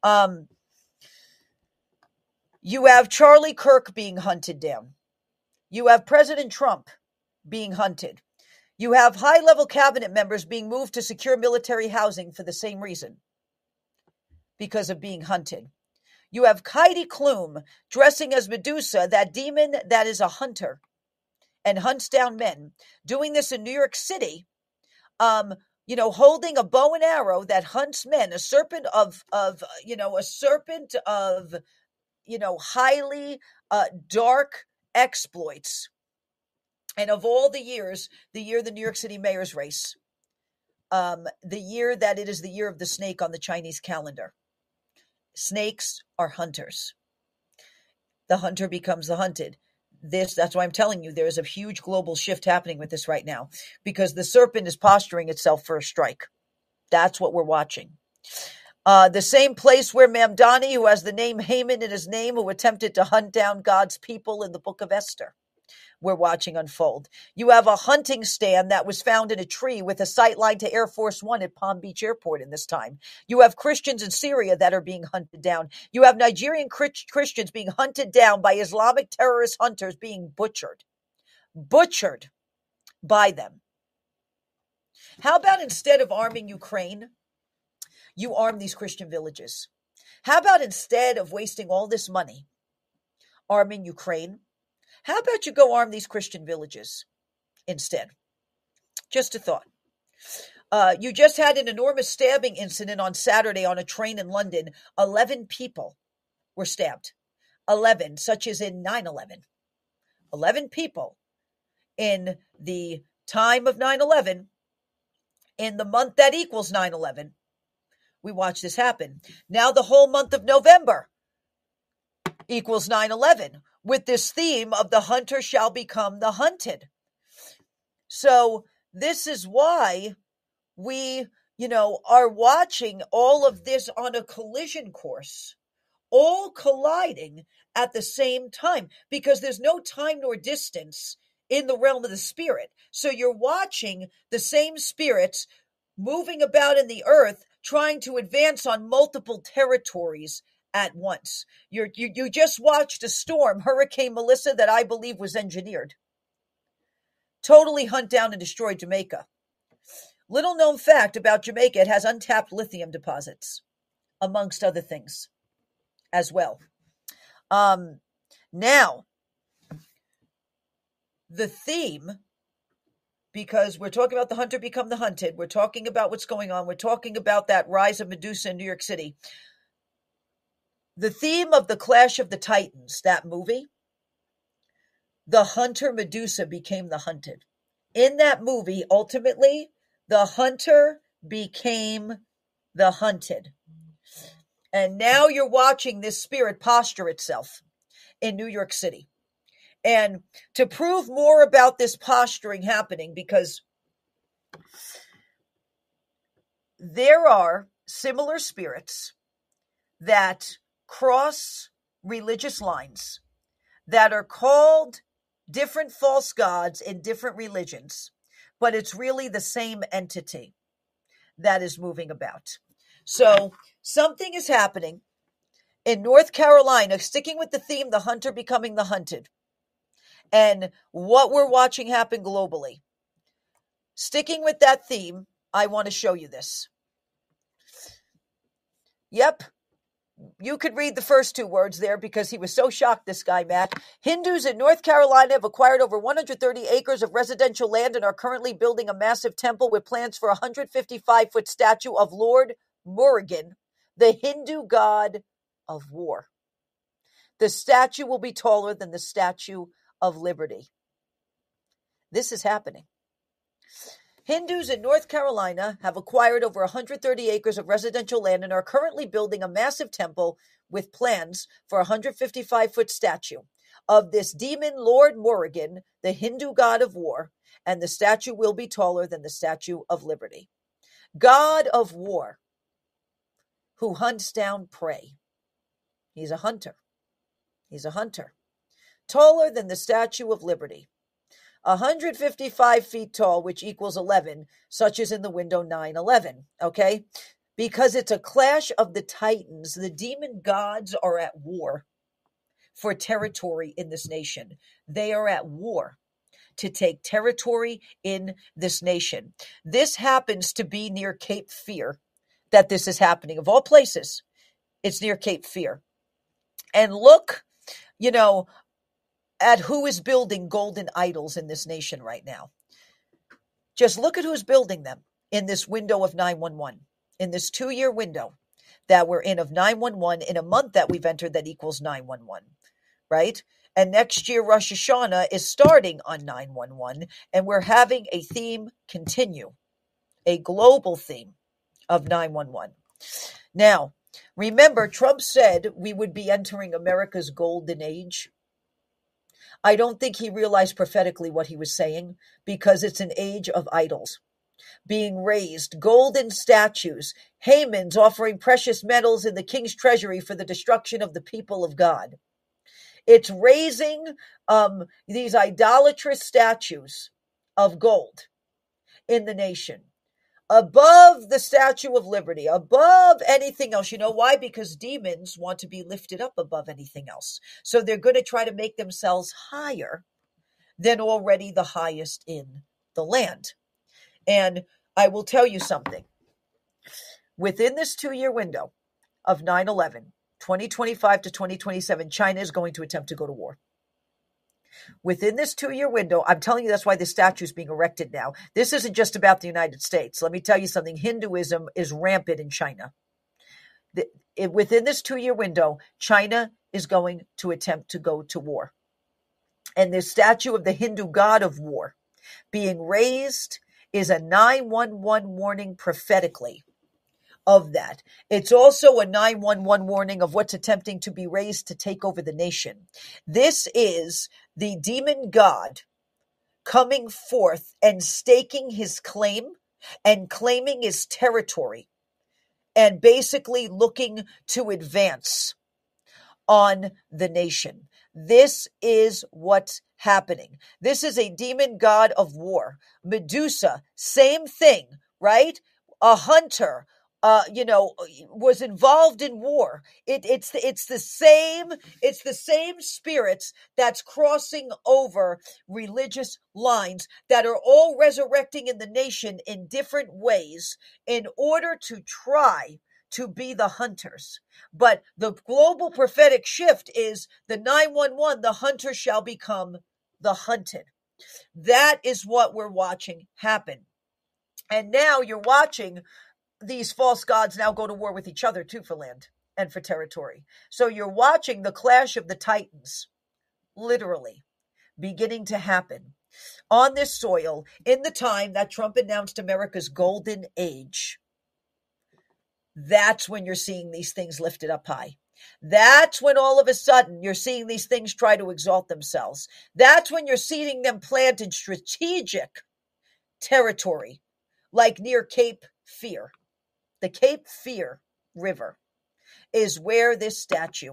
You have Charlie Kirk being hunted down. You have President Trump being hunted. You have high-level cabinet members being moved to secure military housing for the same reason, because of being hunted. You have Heidi Klum dressing as Medusa, that demon that is a hunter and hunts down men, doing this in New York City, holding a bow and arrow that hunts men, a serpent of highly dark exploits. And of all the years, the year the New York City mayor's race, the year that it is the year of the snake on the Chinese calendar. Snakes are hunters. The hunter becomes the hunted. That's why I'm telling you, there is a huge global shift happening with this right now, because the serpent is posturing itself for a strike. That's what we're watching. The same place where Mamdani, who has the name Haman in his name, who attempted to hunt down God's people in the book of Esther, we're watching unfold. You have a hunting stand that was found in a tree with a sight line to Air Force One at Palm Beach Airport in this time. You have Christians in Syria that are being hunted down. You have Nigerian Christians being hunted down by Islamic terrorist hunters being butchered. by them. How about instead of arming Ukraine, you arm these Christian villages? How about instead of wasting all this money arming Ukraine, how about you go arm these Christian villages instead? Just a thought. You just had an enormous stabbing incident on Saturday on a train in London. 11 people were stabbed. 11, such as in 9/11. 11 people in the time of 9/11, in the month that equals 9/11. We watched this happen. Now the whole month of November equals 9/11, with this theme of the hunter shall become the hunted. So this is why we, are watching all of this on a collision course, all colliding at the same time, because there's no time nor distance in the realm of the spirit. So you're watching the same spirits moving about in the earth, trying to advance on multiple territories at once. You just watched a storm, Hurricane Melissa, that I believe was engineered. Totally hunt down and destroy Jamaica. Little known fact about Jamaica, it has untapped lithium deposits, amongst other things as well. Now, the theme, because we're talking about the hunter become the hunted, we're talking about what's going on, we're talking about that rise of Medusa in New York City. The theme of the Clash of the Titans, that movie, the hunter Medusa became the hunted. In that movie, ultimately, the hunter became the hunted. And now you're watching this spirit posture itself in New York City. And to prove more about this posturing happening, because there are similar spirits that cross religious lines that are called different false gods in different religions, but it's really the same entity that is moving about. So something is happening in North Carolina, sticking with the theme, the hunter becoming the hunted, and what we're watching happen globally. Sticking with that theme, I want to show you this. Yep. You could read the first two words there because he was so shocked, this guy, Matt. Hindus in North Carolina have acquired over 130 acres of residential land and are currently building a massive temple with plans for a 155-foot statue of Lord Murugan, the Hindu god of war. The statue will be taller than the Statue of Liberty. This is happening. Hindus in North Carolina have acquired over 130 acres of residential land and are currently building a massive temple with plans for a 155-foot statue of this demon Lord Murugan, the Hindu god of war, and the statue will be taller than the Statue of Liberty. God of war, who hunts down prey. He's a hunter. He's a hunter. Taller than the Statue of Liberty. 155 feet tall, which equals 11, such as in the window 9/11, okay? Because it's a clash of the titans. The demon gods are at war for territory in this nation. They are at war to take territory in this nation. This happens to be near Cape Fear that this is happening. Of all places, it's near Cape Fear. And look, at who is building golden idols in this nation right now. Just look at who's building them in this window of 911, in this 2-year window that we're in of 911, in a month that we've entered that equals 911, right? And next year, Rosh Hashanah is starting on 911, and we're having a theme continue, a global theme of 911. Now, remember, Trump said we would be entering America's golden age. I don't think he realized prophetically what he was saying, because it's an age of idols being raised, golden statues, Haman's offering precious metals in the king's treasury for the destruction of the people of God. It's raising these idolatrous statues of gold in the nation, above the Statue of Liberty, above anything else. You know why? Because demons want to be lifted up above anything else. So they're going to try to make themselves higher than already the highest in the land. And I will tell you something. Within this 2-year window of 9/11, 2025 to 2027, China is going to attempt to go to war. Within this 2-year window, I'm telling you, that's why this statue is being erected now. This isn't just about the United States. Let me tell you something. Hinduism is rampant in China. Within this 2-year window, China is going to attempt to go to war. And this statue of the Hindu god of war being raised is a 911 warning prophetically of that. It's also a 911 warning of what's attempting to be raised to take over the nation. This is the demon god coming forth and staking his claim and claiming his territory and basically looking to advance on the nation. This is what's happening. This is a demon god of war. Medusa, same thing, right? A hunter, was involved in war. It's the same spirits that's crossing over religious lines that are all resurrecting in the nation in different ways in order to try to be the hunters. But the global prophetic shift is the 911, the hunter shall become the hunted. That is what we're watching happen. And now you're watching these false gods now go to war with each other too for land and for territory. So you're watching the clash of the titans literally beginning to happen on this soil in the time that Trump announced America's golden age. That's when you're seeing these things lifted up high. That's when all of a sudden you're seeing these things try to exalt themselves. That's when you're seeing them plant in strategic territory, like near Cape Fear. The Cape Fear River is where this statue,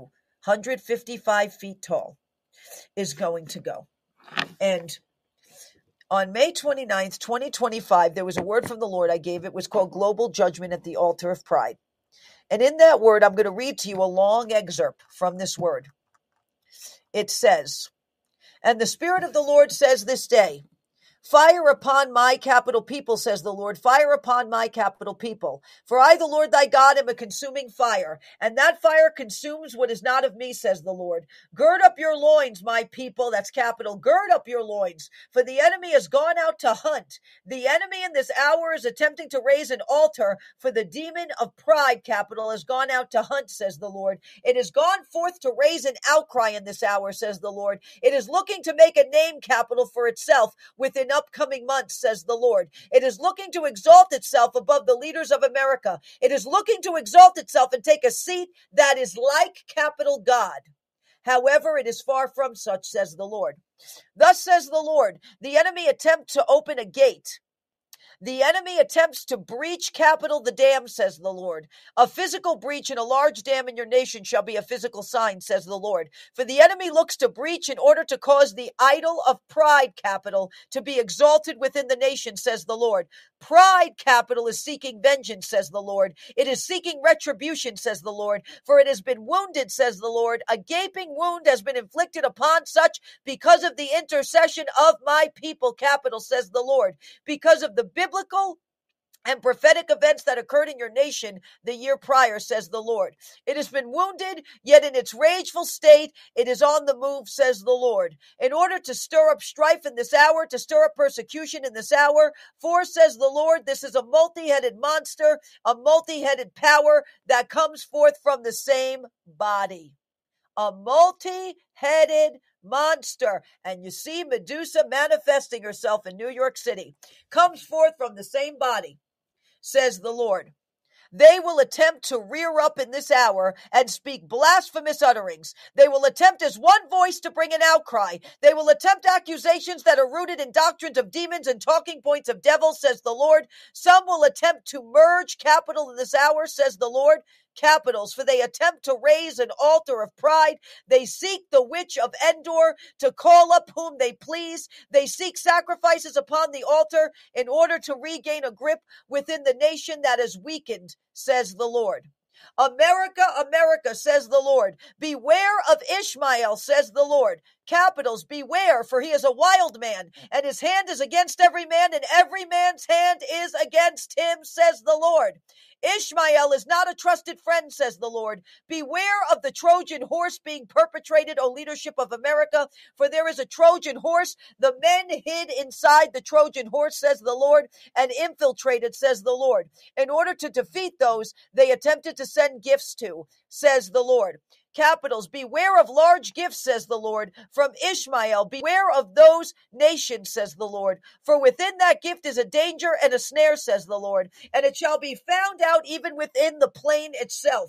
155 feet tall, is going to go. And on May 29th, 2025, there was a word from the Lord I gave. It was called Global Judgment at the Altar of Pride. And in that word, I'm going to read to you a long excerpt from this word. It says, "And the Spirit of the Lord says this day, fire upon my capital people, says the Lord, fire upon my capital people. For I, the Lord thy God, am a consuming fire, and that fire consumes what is not of me, says the Lord. Gird up your loins, my people," that's capital, "gird up your loins, for the enemy has gone out to hunt. The enemy in this hour is attempting to raise an altar, for the demon of pride, capital, has gone out to hunt, says the Lord. It has gone forth to raise an outcry in this hour, says the Lord. It is looking to make a name, capital, for itself within upcoming months, says the Lord. It is looking to exalt itself above the leaders of America. It is looking to exalt itself and take a seat that is like capital God. However, it is far from such, says the Lord. Thus says the Lord, the enemy attempts to open a gate. The enemy attempts to breach capital the dam, says the Lord. A physical breach in a large dam in your nation shall be a physical sign, says the Lord. For the enemy looks to breach in order to cause the idol of pride, capital, to be exalted within the nation, says the Lord. Pride, capital, is seeking vengeance, says the Lord. It is seeking retribution, says the Lord. For it has been wounded, says the Lord. A gaping wound has been inflicted upon such because of the intercession of my people, capital, says the Lord. Because of the biblical and prophetic events that occurred in your nation the year prior, says the Lord. It has been wounded, yet in its rageful state, it is on the move, says the Lord. In order to stir up strife in this hour, to stir up persecution in this hour, for, says the Lord, this is a multi-headed monster, a multi-headed power that comes forth from the same body. A multi-headed monster. And you see Medusa manifesting herself in New York City. Comes forth from the same body, says the Lord. They will attempt to rear up in this hour and speak blasphemous utterings. They will attempt as one voice to bring an outcry. They will attempt accusations that are rooted in doctrines of demons and talking points of devils, says the Lord. Some will attempt to merge capital in this hour, says the Lord. Capitals, for they attempt to raise an altar of pride. They seek the witch of Endor to call up whom they please. They seek sacrifices upon the altar in order to regain a grip within the nation that is weakened, says the Lord. America, America, says the Lord. Beware of Ishmael, says the Lord. Capitals, beware, for he is a wild man, and his hand is against every man, and every man's hand is against him, says the Lord. Ishmael is not a trusted friend, says the Lord. Beware of the Trojan horse being perpetrated, O leadership of America, for there is a Trojan horse. The men hid inside the Trojan horse, says the Lord, and infiltrated, says the Lord. In order to defeat those they attempted to send gifts to, says the Lord. Capitals, beware of large gifts, says the Lord, from Ishmael. Beware of those nations, says the Lord. For within that gift is a danger and a snare, says the Lord, and it shall be found out even within the plain itself,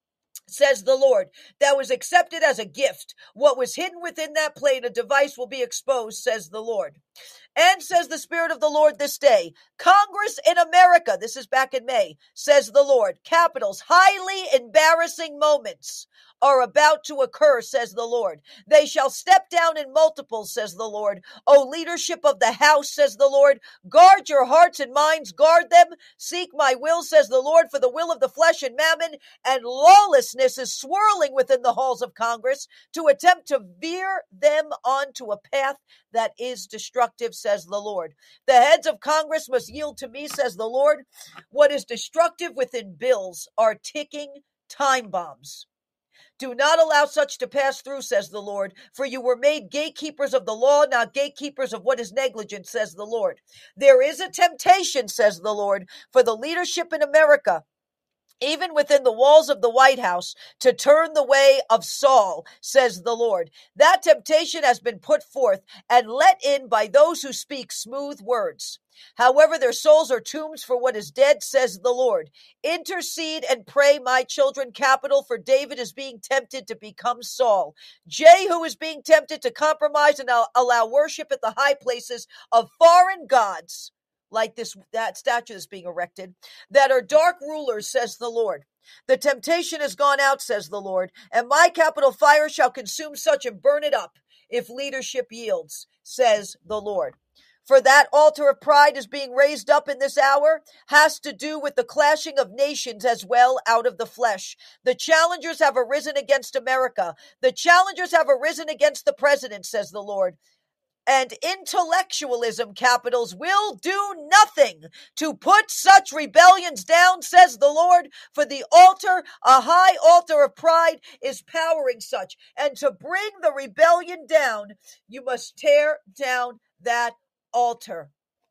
says the Lord. That was accepted as a gift. What was hidden within that plain, a device, will be exposed, says the Lord. And says the Spirit of the Lord this day, Congress in America, this is back in May, says the Lord, capitals, highly embarrassing moments are about to occur, says the Lord. They shall step down in multiples, says the Lord. O leadership of the house, says the Lord, guard your hearts and minds, guard them. Seek my will, says the Lord, for the will of the flesh and mammon and lawlessness is swirling within the halls of Congress to attempt to veer them onto a path that is destructive, says the Lord. The heads of Congress must yield to me, says the Lord. What is destructive within bills are ticking time bombs. Do not allow such to pass through, says the Lord, for you were made gatekeepers of the law, not gatekeepers of what is negligent, says the Lord. There is a temptation, says the Lord, for the leadership in America, even within the walls of the White House, to turn the way of Saul, says the Lord. That temptation has been put forth and let in by those who speak smooth words. However, their souls are tombs for what is dead, says the Lord. Intercede and pray, my children, capital, for David is being tempted to become Saul. Jehu is being tempted to compromise and allow worship at the high places of foreign gods, like that statue that's being erected, that are dark rulers, says the Lord. The temptation has gone out, says the Lord, and my capital fire shall consume such and burn it up if leadership yields, says the Lord. For that altar of pride is being raised up in this hour has to do with the clashing of nations as well out of the flesh. The challengers have arisen against America. The challengers have arisen against the president, says the Lord. And intellectualism, capitals, will do nothing to put such rebellions down, says the Lord, for the altar, a high altar of pride, is powering such. And to bring the rebellion down, you must tear down that altar,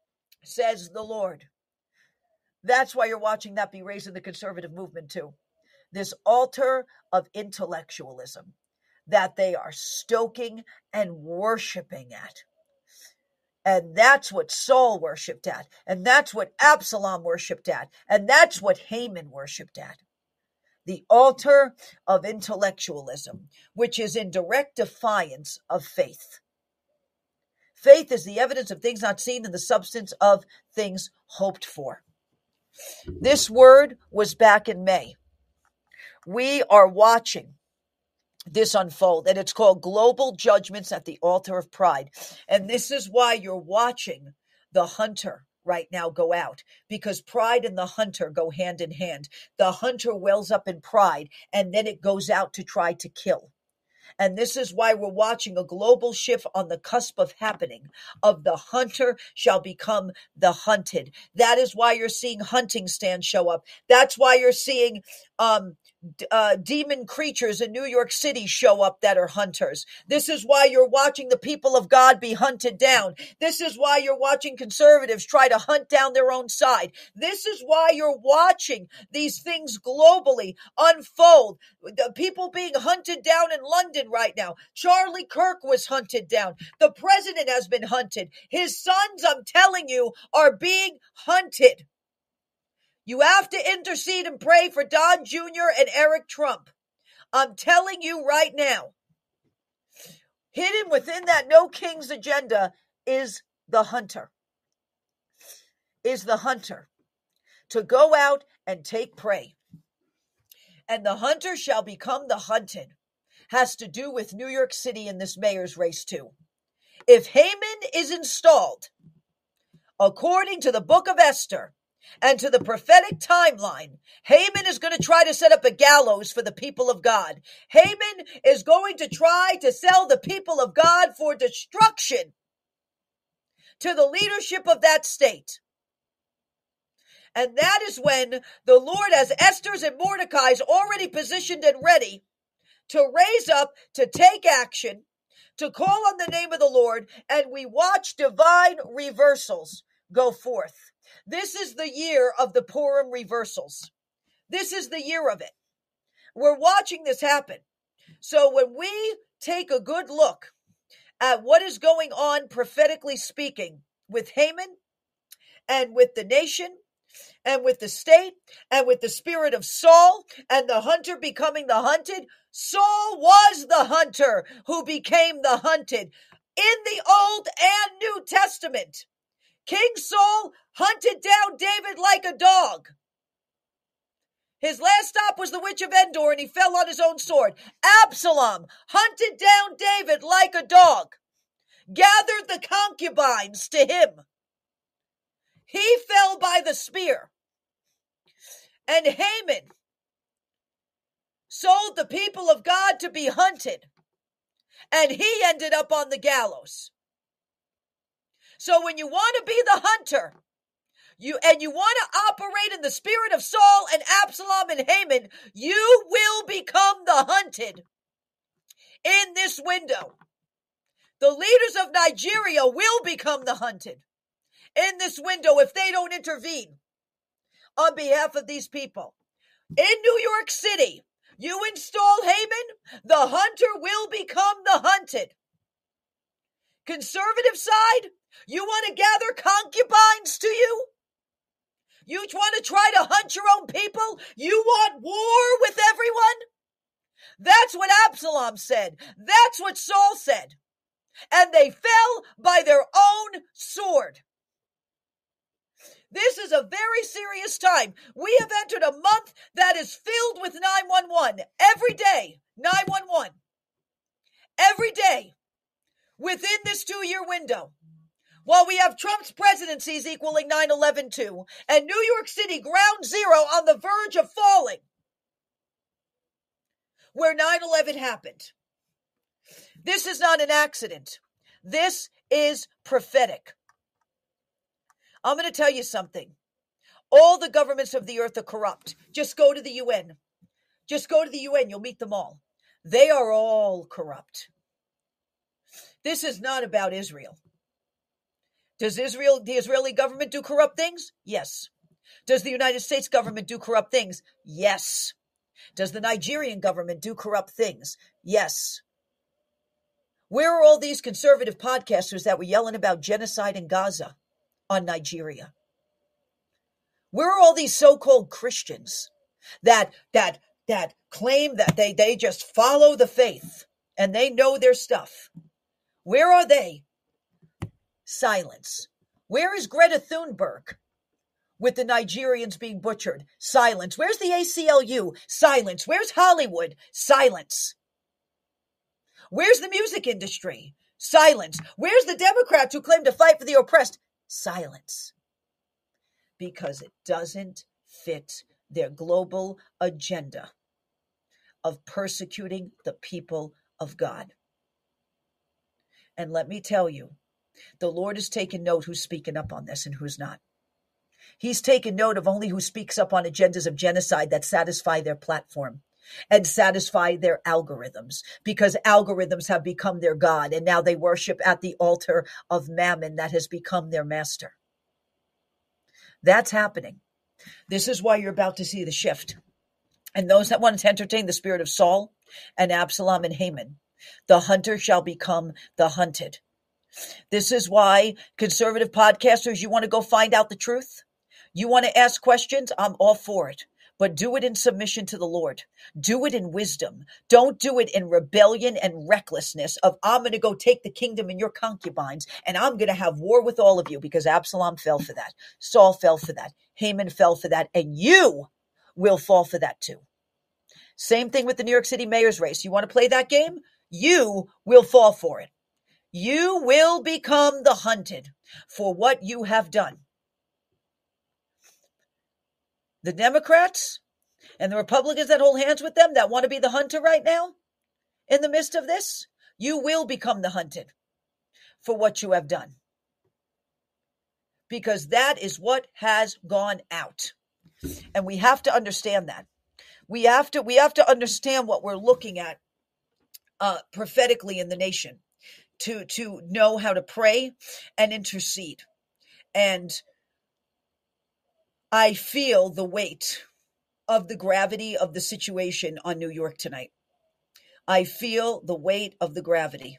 says the Lord. That's why you're watching that be raised in the conservative movement too. This altar of intellectualism that they are stoking and worshiping at. And that's what Saul worshipped at. And that's what Absalom worshipped at. And that's what Haman worshipped at. The altar of intellectualism, which is in direct defiance of faith. Faith is the evidence of things not seen and the substance of things hoped for. This word was back in May. We are watching this unfold, and it's called Global Judgments at the Altar of Pride. And this is why you're watching the hunter right now go out, because pride and the hunter go hand in hand. The hunter wells up in pride, and then it goes out to try to kill. And this is why we're watching a global shift on the cusp of happening, of the hunter shall become the hunted. That is why you're seeing hunting stands show up. That's why you're seeing demon creatures in New York City show up that are hunters. This is why you're watching the people of God be hunted down. This is why you're watching conservatives try to hunt down their own side. This is why you're watching these things globally unfold. The people being hunted down in London right now. Charlie Kirk was hunted down. The president has been hunted. His sons, I'm telling you, are being hunted. You have to intercede and pray for Don Jr. and Eric Trump. I'm telling you right now, hidden within that no king's agenda is the hunter. Is the hunter to go out and take prey. And the hunter shall become the hunted. Has to do with New York City in this mayor's race too. If Haman is installed, according to the book of Esther, and to the prophetic timeline, Haman is going to try to set up a gallows for the people of God. Haman is going to try to sell the people of God for destruction to the leadership of that state. And that is when the Lord has Esther's and Mordecai's already positioned and ready to raise up, to take action, to call on the name of the Lord, and we watch divine reversals go forth. This is the year of the Purim reversals. This is the year of it. We're watching this happen. So when we take a good look at what is going on prophetically speaking with Haman and with the nation and with the state and with the spirit of Saul and the hunter becoming the hunted, Saul was the hunter who became the hunted. In the Old and New Testament, King Saul hunted down David like a dog. His last stop was the witch of Endor, and he fell on his own sword. Absalom hunted down David like a dog, gathered the concubines to him. He fell by the spear. And Haman sold the people of God to be hunted, and he ended up on the gallows. So when you want to be the hunter, you want to operate in the spirit of Saul and Absalom and Haman, you will become the hunted in this window. The leaders of Nigeria will become the hunted in this window if they don't intervene on behalf of these people. In New York City, you install Haman, the hunter will become the hunted. Conservative side, you want to gather concubines to you? You want to try to hunt your own people? You want war with everyone? That's what Absalom said. That's what Saul said. And they fell by their own sword. This is a very serious time. We have entered a month that is filled with 911. Every day, 911. Every day within this 2-year window. While we have Trump's presidencies equaling 9/11 too, and New York City ground zero on the verge of falling, where 9/11 happened. This is not an accident. This is prophetic. I'm going to tell you something. All the governments of the earth are corrupt. Just go to the UN. Just go to the UN. You'll meet them all. They are all corrupt. This is not about Israel. Does the Israeli government do corrupt things? Yes. Does the United States government do corrupt things? Yes. Does the Nigerian government do corrupt things? Yes. Where are all these conservative podcasters that were yelling about genocide in Gaza on Nigeria? Where are all these so-called Christians that claim that they just follow the faith and they know their stuff? Where are they? Silence. Where is Greta Thunberg with the Nigerians being butchered? Silence. Where's the ACLU? Silence. Where's Hollywood? Silence. Where's the music industry? Silence. Where's the Democrats who claim to fight for the oppressed? Silence. Because it doesn't fit their global agenda of persecuting the people of God. And let me tell you, the Lord has taken note who's speaking up on this and who's not. He's taken note of only who speaks up on agendas of genocide that satisfy their platform and satisfy their algorithms, because algorithms have become their God, and now they worship at the altar of Mammon that has become their master. That's happening. This is why you're about to see the shift. And those that want to entertain the spirit of Saul and Absalom and Haman, the hunter shall become the hunted. This is why conservative podcasters, you want to go find out the truth? You want to ask questions? I'm all for it. But do it in submission to the Lord. Do it in wisdom. Don't do it in rebellion and recklessness of, I'm going to go take the kingdom and your concubines, and I'm going to have war with all of you, because Absalom fell for that. Saul fell for that. Haman fell for that. And you will fall for that too. Same thing with the New York City mayor's race. You want to play that game? You will fall for it. You will become the hunted for what you have done. The Democrats and the Republicans that hold hands with them that want to be the hunter right now, in the midst of this, you will become the hunted for what you have done. Because that is what has gone out. And we have to understand that. We have to understand what we're looking at prophetically in the nation to know how to pray and intercede. And I feel the weight of the gravity of the situation on New York tonight. I feel the weight of the gravity.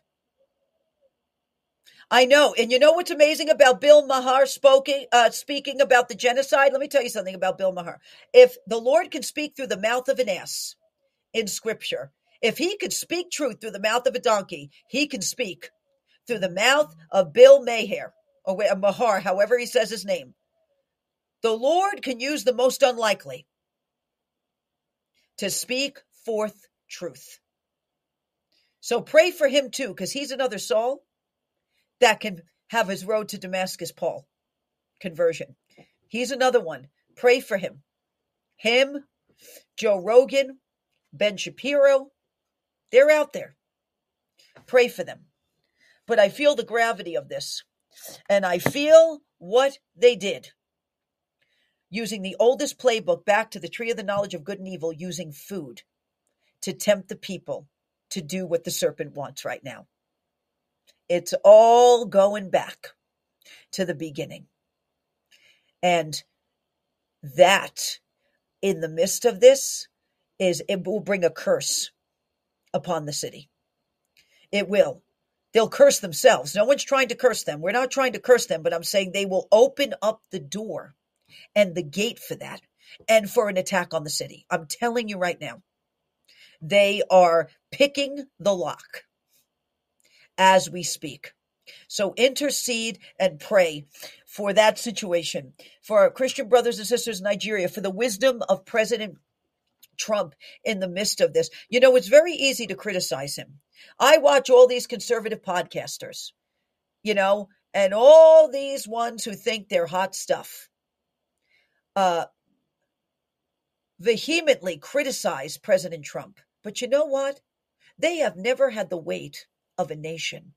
I know. And you know what's amazing about Bill Maher speaking about the genocide? Let me tell you something about Bill Maher. If the Lord can speak through the mouth of an ass in scripture, if he could speak truth through the mouth of a donkey, he can speak through the mouth of Bill Maher, or Maher, however he says his name. The Lord can use the most unlikely to speak forth truth. So pray for him too, because he's another Saul that can have his road to Damascus, Paul, conversion. He's another one. Pray for him. Him, Joe Rogan, Ben Shapiro, they're out there. Pray for them. But I feel the gravity of this. And I feel what they did. Using the oldest playbook back to the tree of the knowledge of good and evil, using food to tempt the people to do what the serpent wants right now. It's all going back to the beginning. And that, in the midst of this, it will bring a curse upon the city. It will. They'll curse themselves. No one's trying to curse them. We're not trying to curse them, but I'm saying they will open up the door and the gate for that and for an attack on the city. I'm telling you right now, they are picking the lock as we speak. So intercede and pray for that situation, for our Christian brothers and sisters in Nigeria, for the wisdom of President Trump in the midst of this. You know, it's very easy to criticize him. I watch all these conservative podcasters, you know, and all these ones who think they're hot stuff, vehemently criticize President Trump. But you know what? They have never had the weight of a nation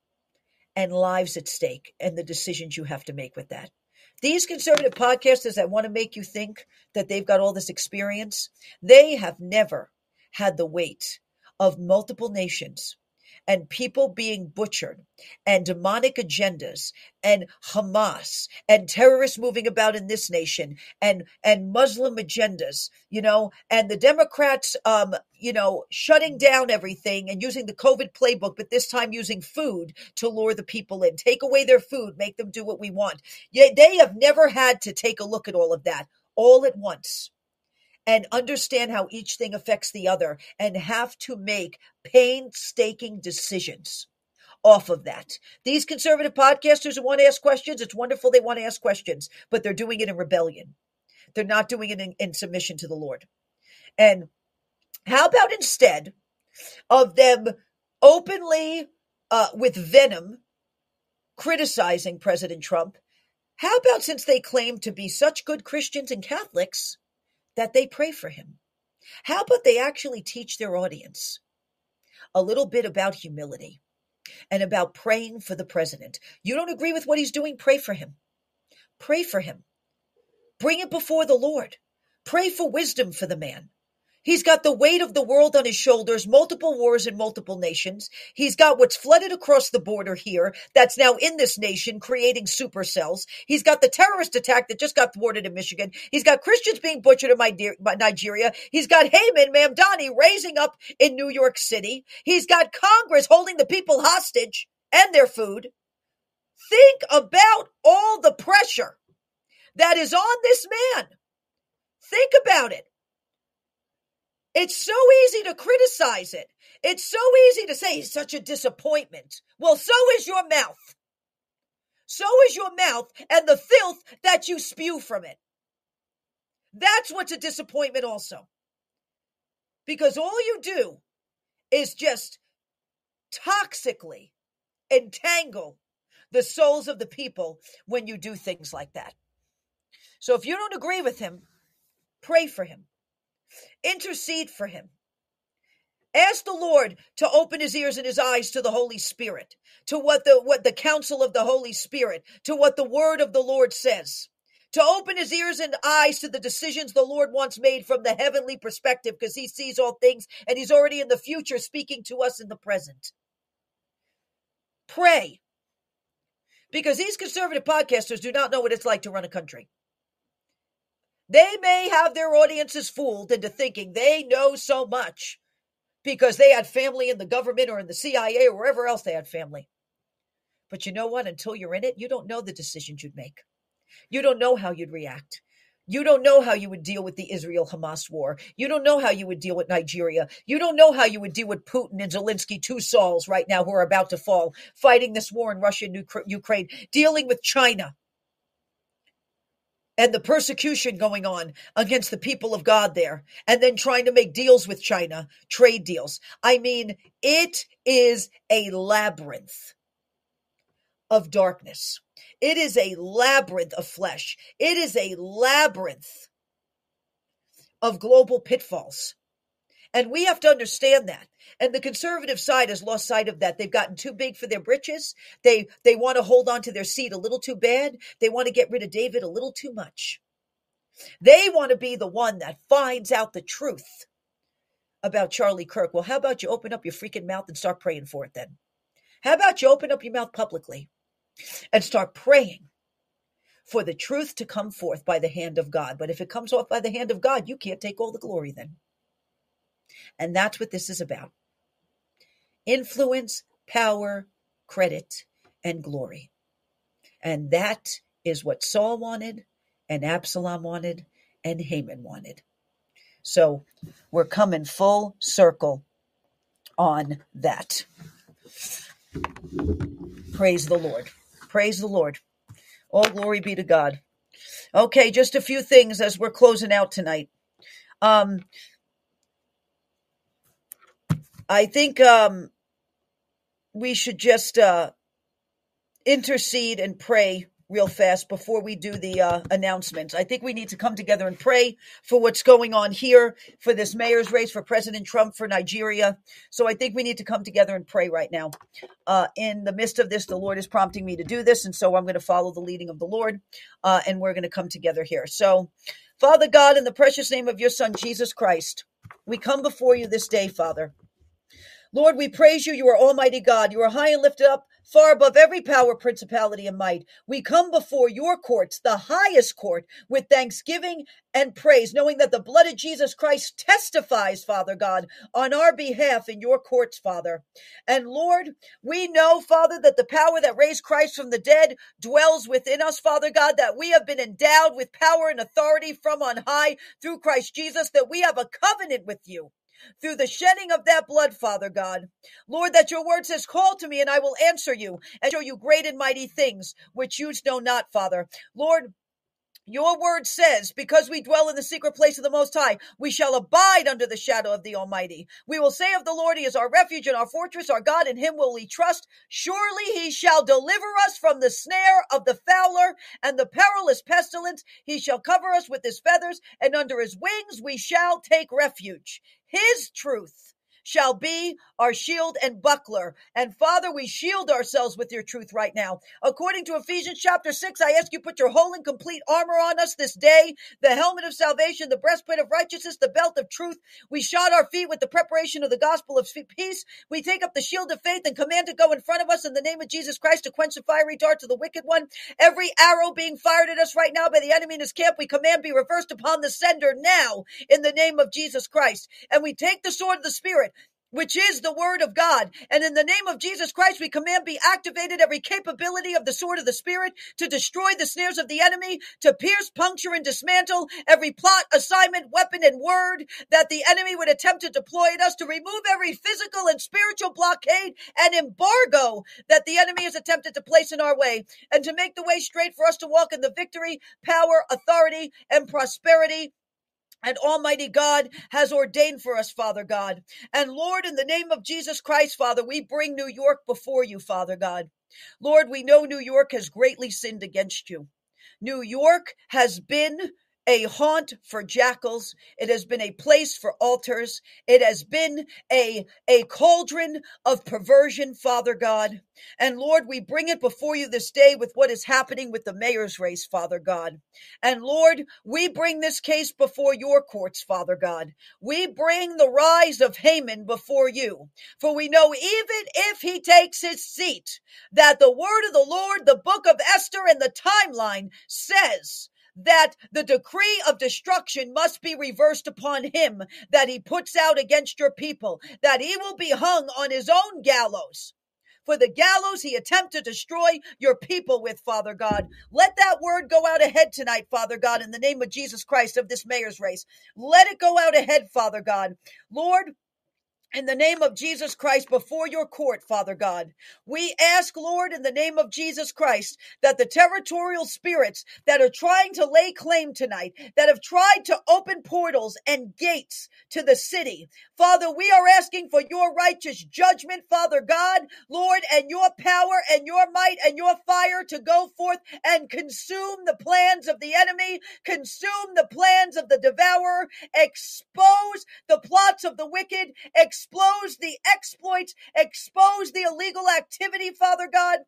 and lives at stake and the decisions you have to make with that. These conservative podcasters that want to make you think that they've got all this experience, they have never had the weight of multiple nations and people being butchered and demonic agendas and Hamas and terrorists moving about in this nation and Muslim agendas, you know, and the Democrats, you know, shutting down everything and using the COVID playbook, but this time using food to lure the people in, take away their food, make them do what we want. Yet they have never had to take a look at all of that all at once and understand how each thing affects the other and have to make painstaking decisions off of that. These conservative podcasters who want to ask questions, it's wonderful they want to ask questions, but they're doing it in rebellion. They're not doing it in submission to the Lord. And how about instead of them openly with venom criticizing President Trump, how about, since they claim to be such good Christians and Catholics, that they pray for him? How about they actually teach their audience a little bit about humility and about praying for the president? You don't agree with what he's doing? Pray for him. Pray for him. Bring it before the Lord. Pray for wisdom for the man. He's got the weight of the world on his shoulders, multiple wars in multiple nations. He's got what's flooded across the border here that's now in this nation creating supercells. He's got the terrorist attack that just got thwarted in Michigan. He's got Christians being butchered in Nigeria. He's got Haman Mamdani raising up in New York City. He's got Congress holding the people hostage and their food. Think about all the pressure that is on this man. Think about it. It's so easy to criticize it. It's so easy to say he's such a disappointment. Well, so is your mouth. So is your mouth and the filth that you spew from it. That's what's a disappointment also. Because all you do is just toxically entangle the souls of the people when you do things like that. So if you don't agree with him, Pray for him. Intercede for him. Ask the Lord to open his ears and his eyes to the Holy Spirit, to what the counsel of the Holy Spirit, to what the word of the Lord says, to open his ears and eyes to the decisions the Lord wants made from the heavenly perspective, because he sees all things and he's already in the future speaking to us in the present. Pray. Because these conservative podcasters do not know what it's like to run a country. They may have their audiences fooled into thinking they know so much because they had family in the government or in the CIA or wherever else they had family. But you know what? Until you're in it, you don't know the decisions you'd make. You don't know how you'd react. You don't know how you would deal with the Israel-Hamas war. You don't know how you would deal with Nigeria. You don't know how you would deal with Putin and Zelensky, two Sauls right now who are about to fall, fighting this war in Russia and Ukraine, dealing with China and the persecution going on against the people of God there, and then trying to make deals with China, trade deals. I mean, it is a labyrinth of darkness. It is a labyrinth of flesh. It is a labyrinth of global pitfalls. And we have to understand that. And the conservative side has lost sight of that. They've gotten too big for their britches. They want to hold on to their seat a little too bad. They want to get rid of David a little too much. They want to be the one that finds out the truth about Charlie Kirk. Well, how about you open up your freaking mouth and start praying for it then? How about you open up your mouth publicly and start praying for the truth to come forth by the hand of God? But if it comes off by the hand of God, you can't take all the glory then. And that's what this is about. Influence, power, credit, and glory. And that is what Saul wanted, and Absalom wanted, and Haman wanted. So we're coming full circle on that. Praise the Lord. Praise the Lord. All glory be to God. Okay, just a few things as we're closing out tonight. I think we should just intercede and pray real fast before we do the announcements. I think we need to come together and pray for what's going on here, for this mayor's race, for President Trump, for Nigeria. So I think we need to come together and pray right now. In the midst of this, the Lord is prompting me to do this, and so I'm going to follow the leading of the Lord, and we're going to come together here. So, Father God, in the precious name of your Son, Jesus Christ, we come before you this day, Father. Lord, we praise you. You are Almighty God. You are high and lifted up, far above every power, principality, and might. We come before your courts, the highest court, with thanksgiving and praise, knowing that the blood of Jesus Christ testifies, Father God, on our behalf in your courts, Father. And Lord, we know, Father, that the power that raised Christ from the dead dwells within us, Father God, that we have been endowed with power and authority from on high through Christ Jesus, that we have a covenant with you. Through the shedding of that blood, Father God. Lord, that your word says, call to me and I will answer you and show you great and mighty things which you know not, Father. Lord, your word says, because we dwell in the secret place of the Most High, we shall abide under the shadow of the Almighty. We will say of the Lord, he is our refuge and our fortress, our God, in him will we trust. Surely he shall deliver us from the snare of the fowler and the perilous pestilence. He shall cover us with his feathers, and under his wings we shall take refuge. His truth shall be our shield and buckler. And Father, we shield ourselves with your truth right now. According to Ephesians chapter 6, I ask you put your whole and complete armor on us this day, the helmet of salvation, the breastplate of righteousness, the belt of truth. We shod our feet with the preparation of the gospel of peace. We take up the shield of faith and command to go in front of us in the name of Jesus Christ to quench the fiery darts of the wicked one. Every arrow being fired at us right now by the enemy in his camp, we command be reversed upon the sender now in the name of Jesus Christ. And we take the sword of the Spirit, which is the word of God. And in the name of Jesus Christ, we command be activated every capability of the sword of the Spirit to destroy the snares of the enemy, to pierce, puncture, and dismantle every plot, assignment, weapon, and word that the enemy would attempt to deploy at us, to remove every physical and spiritual blockade and embargo that the enemy has attempted to place in our way, and to make the way straight for us to walk in the victory, power, authority, and prosperity and Almighty God has ordained for us, Father God. And Lord, in the name of Jesus Christ, Father, we bring New York before you, Father God. Lord, we know New York has greatly sinned against you. New York has been a haunt for jackals. It has been a place for altars. It has been a cauldron of perversion, Father God. And Lord, we bring it before you this day with what is happening with the mayor's race, Father God. And Lord, we bring this case before your courts, Father God. We bring the rise of Haman before you. For we know even if he takes his seat, that the word of the Lord, the book of Esther, and the timeline says that the decree of destruction must be reversed upon him that he puts out against your people, that he will be hung on his own gallows. For the gallows he attempted to destroy your people with, Father God. Let that word go out ahead tonight, Father God, in the name of Jesus Christ of this mayor's race. Let it go out ahead, Father God. Lord, in the name of Jesus Christ, before your court, Father God, we ask, Lord, in the name of Jesus Christ, that the territorial spirits that are trying to lay claim tonight, that have tried to open portals and gates to the city, Father, we are asking for your righteous judgment, Father God, Lord, and your power and your might and your fire to go forth and consume the plans of the enemy, consume the plans of the devourer, expose the plots of the wicked, expose the exploits, expose the illegal activity, Father God.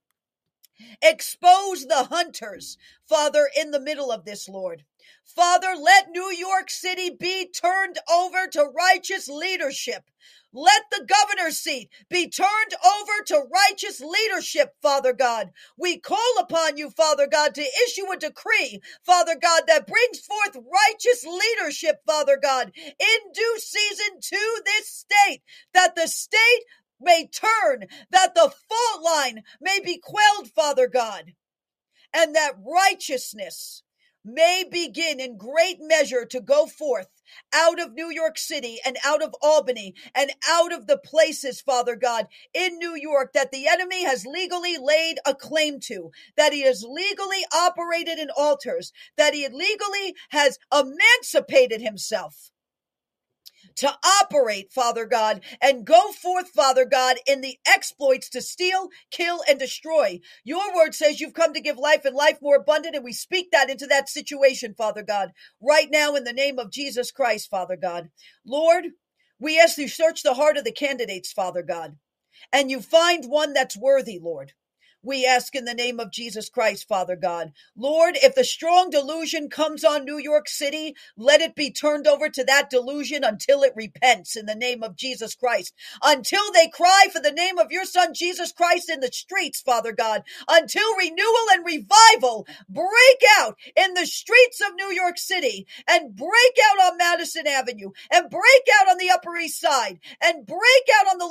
Expose the hunters, Father, in the middle of this, Lord. Father, let New York City be turned over to righteous leadership. Let the governor's seat be turned over to righteous leadership, Father God. We call upon you, Father God, to issue a decree, Father God, that brings forth righteous leadership, Father God, in due season to this state, that the state may turn, that the fault line may be quelled, Father God, and that righteousness may begin in great measure to go forth out of New York City and out of Albany and out of the places, Father God, in New York that the enemy has legally laid a claim to, that he has legally operated in altars, that he legally has emancipated himself to operate, Father God, and go forth, Father God, in the exploits to steal, kill, and destroy. Your word says you've come to give life and life more abundant, and we speak that into that situation, Father God, right now in the name of Jesus Christ, Father God. Lord, we ask you search the heart of the candidates, Father God, and you find one that's worthy, Lord. We ask in the name of Jesus Christ, Father God. Lord, if the strong delusion comes on New York City, let it be turned over to that delusion until it repents in the name of Jesus Christ. Until they cry for the name of your Son, Jesus Christ, in the streets, Father God. Until renewal and revival break out in the streets of New York City and break out on Madison Avenue and break out on the Upper East Side and break out on the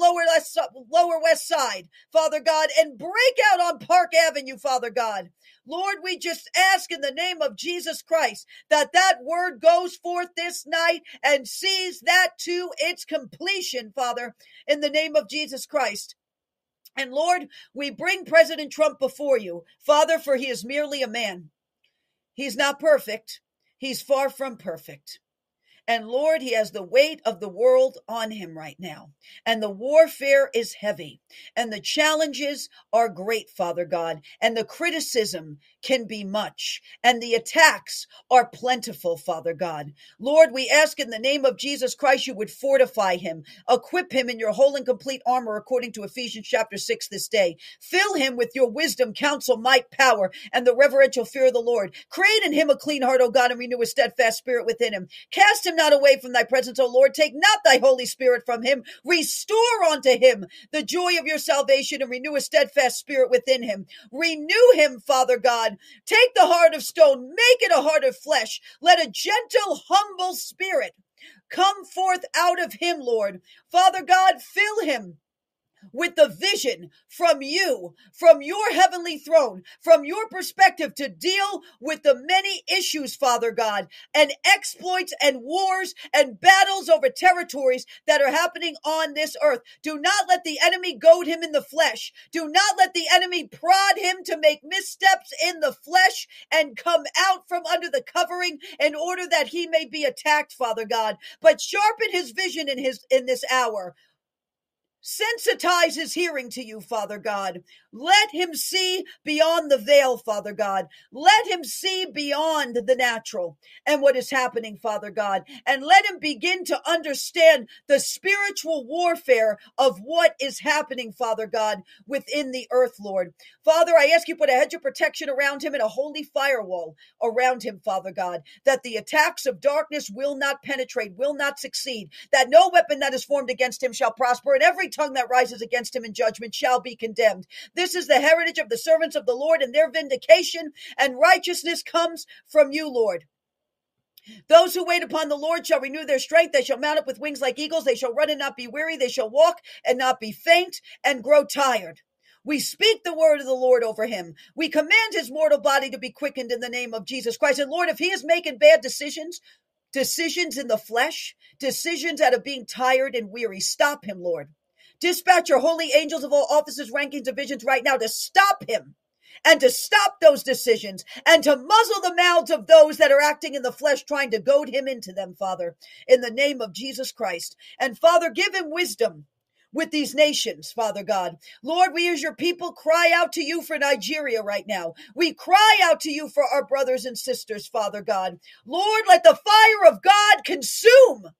Lower West Side, Father God, and break out on Park Avenue, Father God. Lord, we just ask in the name of Jesus Christ that that word goes forth this night and sees that to its completion, Father, in the name of Jesus Christ. And Lord, we bring President Trump before you, Father, for he is merely a man. He's not perfect. He's far from perfect. And Lord, he has the weight of the world on him right now. And the warfare is heavy. And the challenges are great, Father God. And the criticism can be much. And the attacks are plentiful, Father God. Lord, we ask in the name of Jesus Christ, you would fortify him. Equip him in your whole and complete armor, according to Ephesians chapter 6 this day. Fill him with your wisdom, counsel, might, power, and the reverential fear of the Lord. Create in him a clean heart, O God, and renew a steadfast spirit within him. Cast him not away from thy presence, O Lord. Take not thy Holy Spirit from him. Restore unto him the joy of your salvation and renew a steadfast spirit within him. Renew him, Father God. Take the heart of stone, make it a heart of flesh. Let a gentle, humble spirit come forth out of him, Lord. Father God, fill him with the vision from you, from your heavenly throne, from your perspective to deal with the many issues, Father God, and exploits and wars and battles over territories that are happening on this earth. Do not let the enemy goad him in the flesh. Do not let the enemy prod him to make missteps in the flesh and come out from under the covering in order that he may be attacked, Father God. But sharpen his vision in this hour. Sensitize his hearing to you, Father God. Let him see beyond the veil, Father God. Let him see beyond the natural and what is happening, Father God. And let him begin to understand the spiritual warfare of what is happening, Father God, within the earth, Lord. Father, I ask you put a hedge of protection around him and a holy firewall around him, Father God, that the attacks of darkness will not penetrate, will not succeed, that no weapon that is formed against him shall prosper, and every tongue that rises against him in judgment shall be condemned. This is the heritage of the servants of the Lord, and their vindication and righteousness comes from you, Lord. Those who wait upon the Lord shall renew their strength. They shall mount up with wings like eagles. They shall run and not be weary. They shall walk and not be faint and grow tired. We speak the word of the Lord over him. We command his mortal body to be quickened in the name of Jesus Christ. And Lord, if he is making bad decisions in the flesh, decisions out of being tired and weary, stop him, Lord. Dispatch your holy angels of all offices, rankings, divisions right now to stop him and to stop those decisions and to muzzle the mouths of those that are acting in the flesh, trying to goad him into them, Father, in the name of Jesus Christ. And Father, give him wisdom with these nations, Father God. Lord, we as your people cry out to you for Nigeria right now. We cry out to you for our brothers and sisters, Father God. Lord, let the fire of God consume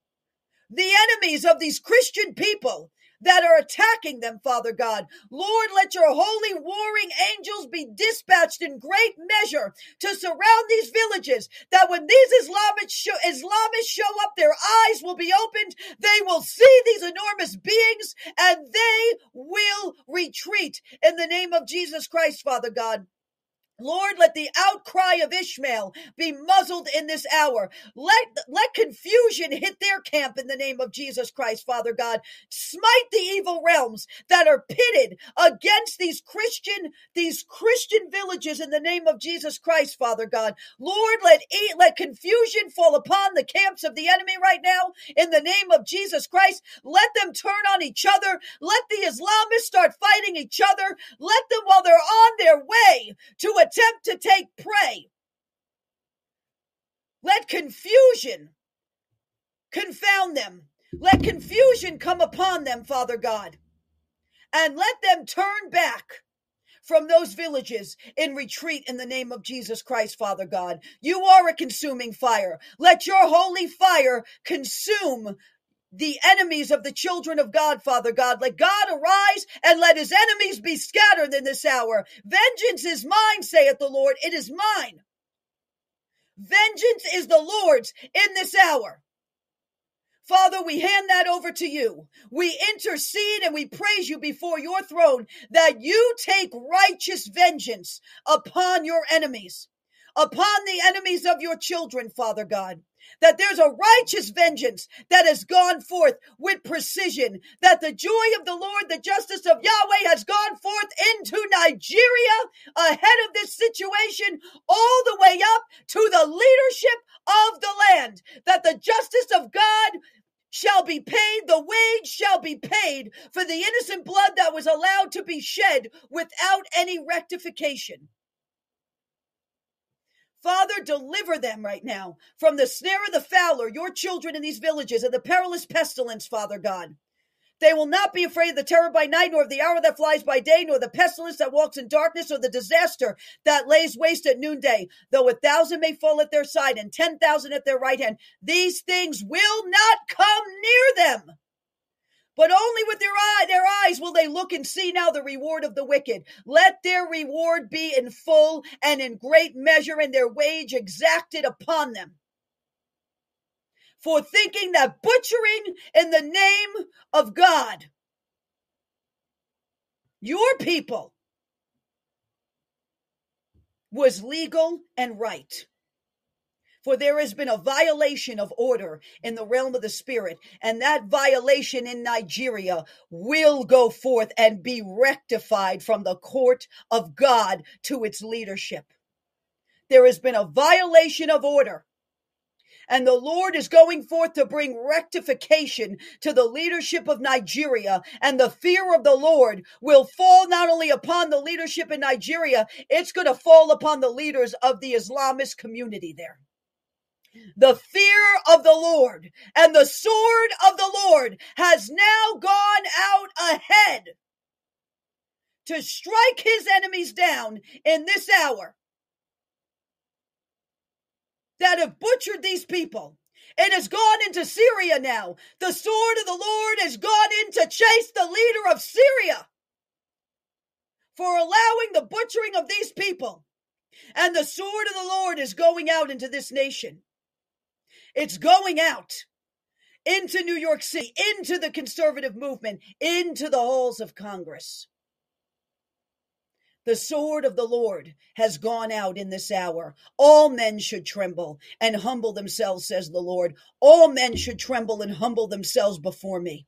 the enemies of these Christian people that are attacking them, Father God. Lord, let your holy warring angels be dispatched in great measure to surround these villages, that when these Islamists show up, their eyes will be opened, they will see these enormous beings, and they will retreat in the name of Jesus Christ, Father God. Lord, let the outcry of Ishmael be muzzled in this hour. Let confusion hit their camp in the name of Jesus Christ, Father God. Smite the evil realms that are pitted against these Christian villages in the name of Jesus Christ, Father God. Lord, let confusion fall upon the camps of the enemy right now in the name of Jesus Christ. Let them turn on each other. Let the Islamists start fighting each other. Let them, while they're on their way to attempt to take prey, let confusion confound them. Let confusion come upon them, Father God, and let them turn back from those villages in retreat in the name of Jesus Christ, Father God. You are a consuming fire. Let your holy fire consume the enemies of the children of God, Father God. Let God arise and let his enemies be scattered in this hour. Vengeance is mine, saith the Lord. It is mine. Vengeance is the Lord's in this hour. Father, we hand that over to you. We intercede and we praise you before your throne that you take righteous vengeance upon your enemies, upon the enemies of your children, Father God. That there's a righteous vengeance that has gone forth with precision, that the joy of the Lord, the justice of Yahweh has gone forth into Nigeria ahead of this situation, all the way up to the leadership of the land, that the justice of God shall be paid, the wage shall be paid for the innocent blood that was allowed to be shed without any rectification. Father, deliver them right now from the snare of the fowler, your children in these villages, and the perilous pestilence, Father God. They will not be afraid of the terror by night, nor of the hour that flies by day, nor the pestilence that walks in darkness, or the disaster that lays waste at noonday. Though 1,000 may fall at their side and 10,000 at their right hand, these things will not come near them. But only with their eyes will they look and see now the reward of the wicked. Let their reward be in full and in great measure, and their wage exacted upon them, for thinking that butchering in the name of God, your people, was legal and right. For there has been a violation of order in the realm of the spirit, and that violation in Nigeria will go forth and be rectified from the court of God to its leadership. There has been a violation of order, and the Lord is going forth to bring rectification to the leadership of Nigeria, and the fear of the Lord will fall not only upon the leadership in Nigeria, it's going to fall upon the leaders of the Islamist community there. The fear of the Lord and the sword of the Lord has now gone out ahead to strike his enemies down in this hour that have butchered these people. It has gone into Syria now. The sword of the Lord has gone in to chase the leader of Syria for allowing the butchering of these people. And the sword of the Lord is going out into this nation. It's going out into New York City, into the conservative movement, into the halls of Congress. The sword of the Lord has gone out in this hour. All men should tremble and humble themselves, says the Lord. All men should tremble and humble themselves before me.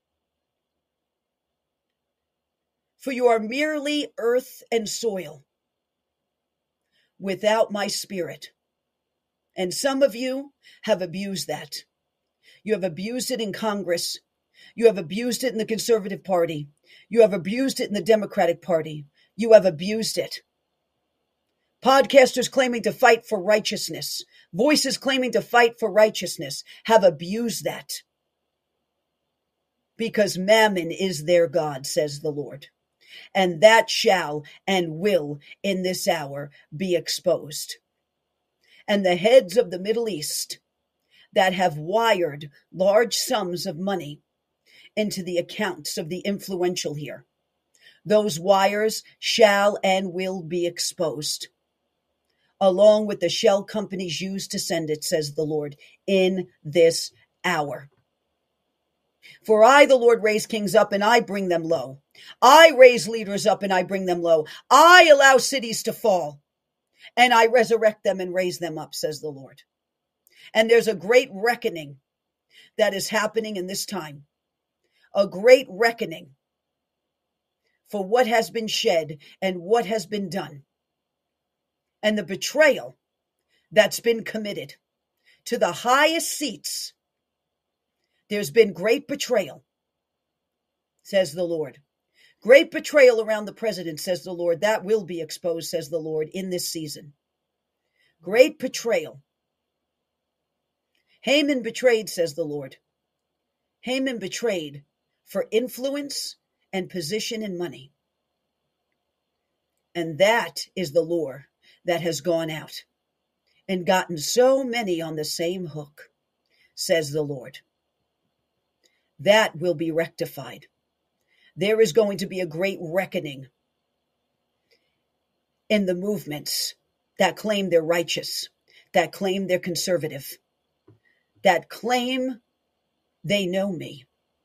For you are merely earth and soil without my spirit. And some of you have abused that. You have abused it in Congress. You have abused it in the Conservative Party. You have abused it in the Democratic Party. You have abused it. Podcasters claiming to fight for righteousness, voices claiming to fight for righteousness, have abused that. Because mammon is their God, says the Lord. And that shall and will in this hour be exposed. And the heads of the Middle East that have wired large sums of money into the accounts of the influential here, those wires shall and will be exposed, along with the shell companies used to send it, says the Lord, in this hour. For I, the Lord, raise kings up and I bring them low. I raise leaders up and I bring them low. I allow cities to fall and I resurrect them and raise them up, says the Lord. And there's a great reckoning that is happening in this time. A great reckoning for what has been shed and what has been done. And the betrayal that's been committed to the highest seats. There's been great betrayal, says the Lord. Great betrayal around the president, says the Lord. That will be exposed, says the Lord, in this season. Great betrayal. Haman betrayed, says the Lord. Haman betrayed for influence and position and money. And that is the lure that has gone out and gotten so many on the same hook, says the Lord. That will be rectified. There is going to be a great reckoning in the movements that claim they're righteous, that claim they're conservative, that claim they know me.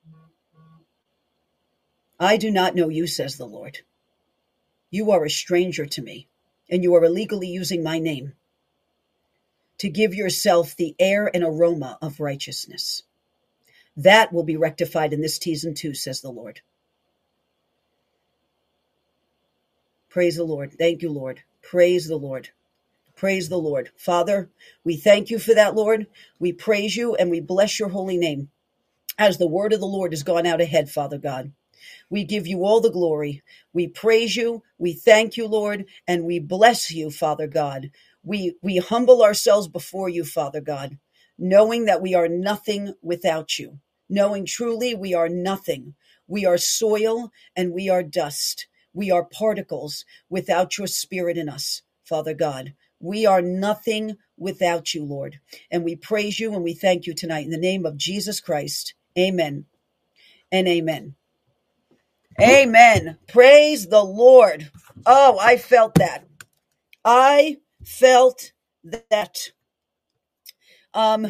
I do not know you, says the Lord. You are a stranger to me, and you are illegally using my name to give yourself the air and aroma of righteousness. That will be rectified in this season too, says the Lord. Praise the Lord. Thank you, Lord. Praise the Lord. Praise the Lord. Father, we thank you for that, Lord. We praise you and we bless your holy name as the word of the Lord has gone out ahead, Father God. We give you all the glory. We praise you. We thank you, Lord, and we bless you, Father God. We humble ourselves before you, Father God, knowing that we are nothing without you, knowing truly we are nothing. We are soil and we are dust. We are particles without your spirit in us, Father God. We are nothing without you, Lord. And we praise you and we thank you tonight in the name of Jesus Christ. Amen and amen. Amen. Praise the Lord. Oh, I felt that. I felt that. I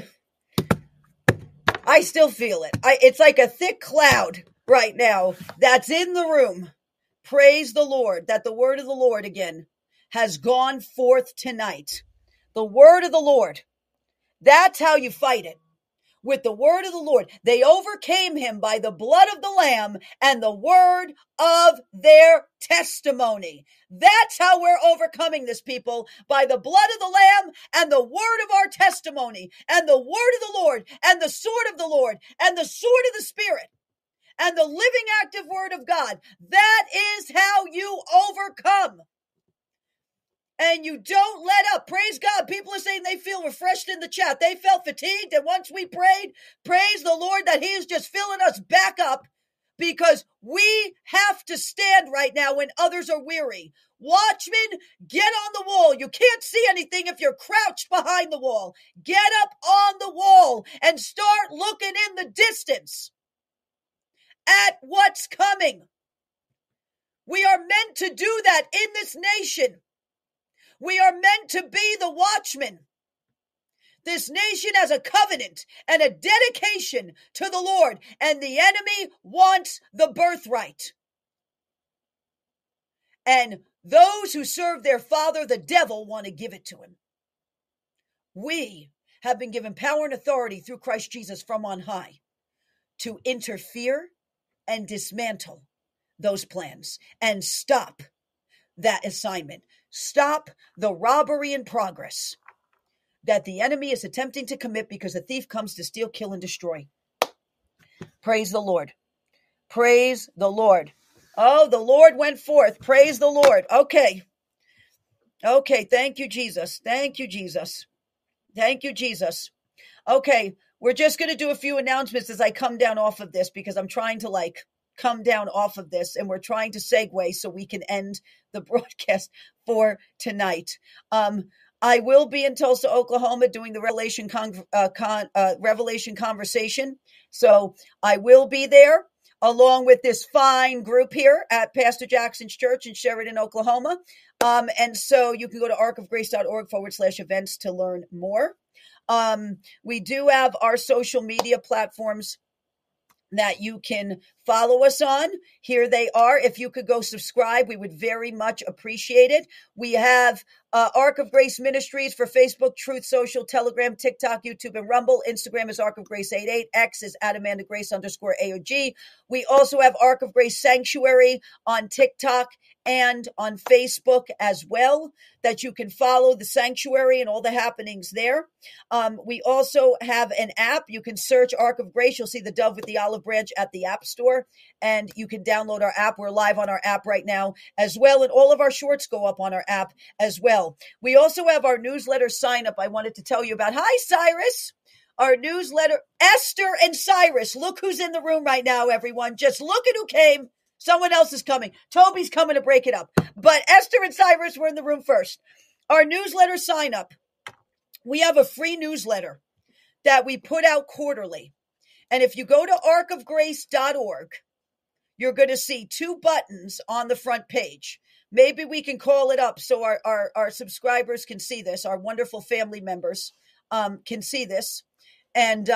still feel it. It's like a thick cloud right now that's in the room. Praise the Lord that the word of the Lord again has gone forth tonight. The word of the Lord. That's how you fight it. With the word of the Lord. They overcame him by the blood of the Lamb and the word of their testimony. That's how we're overcoming this, people, by the blood of the Lamb and the word of our testimony and the word of the Lord and the sword of the Lord and the sword of the Spirit and the living active word of God. That is how you overcome. and you don't let up. Praise God. People are saying they feel refreshed in the chat. They felt fatigued. And once we prayed, praise the Lord that he is just filling us back up, because we have to stand right now when others are weary. Watchmen, get on the wall. You can't see anything if you're crouched behind the wall. Get up on the wall and start looking in the distance at what's coming. We are meant to do that in this nation. We are meant to be the watchmen. This nation has a covenant and a dedication to the Lord, and the enemy wants the birthright. And those who serve their father, the devil, want to give it to him. We have been given power and authority through Christ Jesus from on high to interfere and dismantle those plans and stop that assignment. Stop the robbery in progress that the enemy is attempting to commit, because the thief comes to steal, kill, and destroy. Praise the Lord. Praise the Lord. Oh, the Lord went forth. Praise the Lord. Okay. Thank you, Jesus. Thank you, Jesus. Thank you, Jesus. Okay. We're just going to do a few announcements as I come down off of this, because I'm trying to come down off of this, and we're trying to segue so we can end the broadcast for tonight. I will be in Tulsa, Oklahoma, doing the Revelation Conversation. So I will be there along with this fine group here at Pastor Jackson's Church in Sheridan, Oklahoma. And so you can go to arcofgrace.org/events to learn more. We do have our social media platforms that you can follow us on. Here they are. If you could go subscribe, we would very much appreciate it. We have Ark of Grace Ministries for Facebook, Truth Social, Telegram, TikTok, YouTube, and Rumble. Instagram is Ark of Grace 88. X is @AmandaGrace_AOG. We also have Ark of Grace Sanctuary on TikTok and on Facebook as well, that you can follow the sanctuary and all the happenings there. We also have an app. You can search Ark of Grace. You'll see the dove with the olive branch at the App Store, and you can download our app. We're live on our app right now as well, and all of our shorts go up on our app as well. We also have our newsletter sign up I wanted to tell you about. Hi, Cyrus. Our newsletter, Esther and Cyrus. Look who's in the room right now, everyone. Just look at who came. Someone else is coming. Toby's coming to break it up. But Esther and Cyrus were in the room first. Our newsletter sign up. We have a free newsletter that we put out quarterly. And if you go to arcofgrace.org, you're going to see two buttons on the front page. Maybe we can call it up so our subscribers can see this. Our wonderful family members can see this. And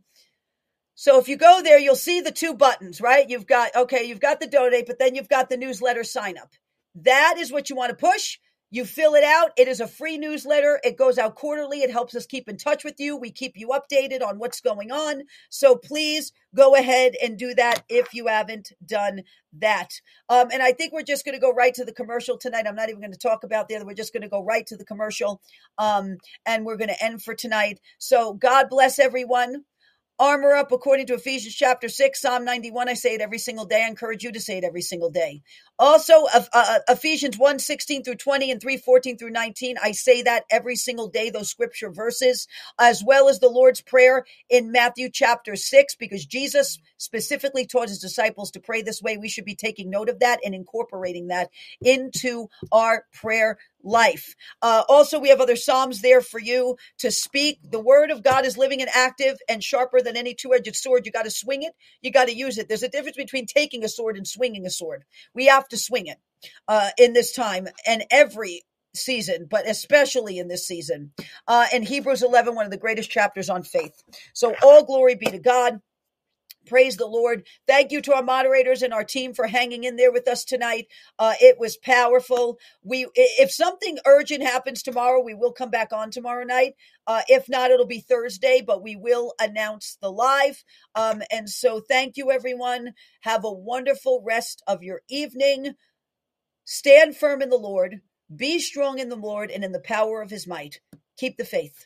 so if you go there, you'll see the two buttons, right? You've got the donate, but then you've got the newsletter sign up. That is what you want to push. You fill it out. It is a free newsletter. It goes out quarterly. It helps us keep in touch with you. We keep you updated on what's going on. So please go ahead and do that if you haven't done that. And I think we're just going to go right to the commercial tonight. I'm not even going to talk about the other. We're just going to go right to the commercial. And we're going to end for tonight. So God bless everyone. Armor up according to Ephesians chapter 6, Psalm 91. I say it every single day. I encourage you to say it every single day. Also, Ephesians 1:16-20 and 3:14-19. I say that every single day, those scripture verses, as well as the Lord's Prayer in Matthew chapter 6, because Jesus specifically taught his disciples to pray this way. We should be taking note of that and incorporating that into our prayer life. Also, we have other Psalms there for you to speak. The word of God is living and active and sharper than any two-edged sword. You got to swing it. You got to use it. There's a difference between taking a sword and swinging a sword. We have to swing it in this time and every season, but especially in this season. And Hebrews 11, one of the greatest chapters on faith. So all glory be to God. Praise the Lord. Thank you to our moderators and our team for hanging in there with us tonight. It was powerful. If something urgent happens tomorrow, we will come back on tomorrow night. If not, it'll be Thursday, but we will announce the live. And so thank you, everyone. Have a wonderful rest of your evening. Stand firm in the Lord. Be strong in the Lord and in the power of his might. Keep the faith.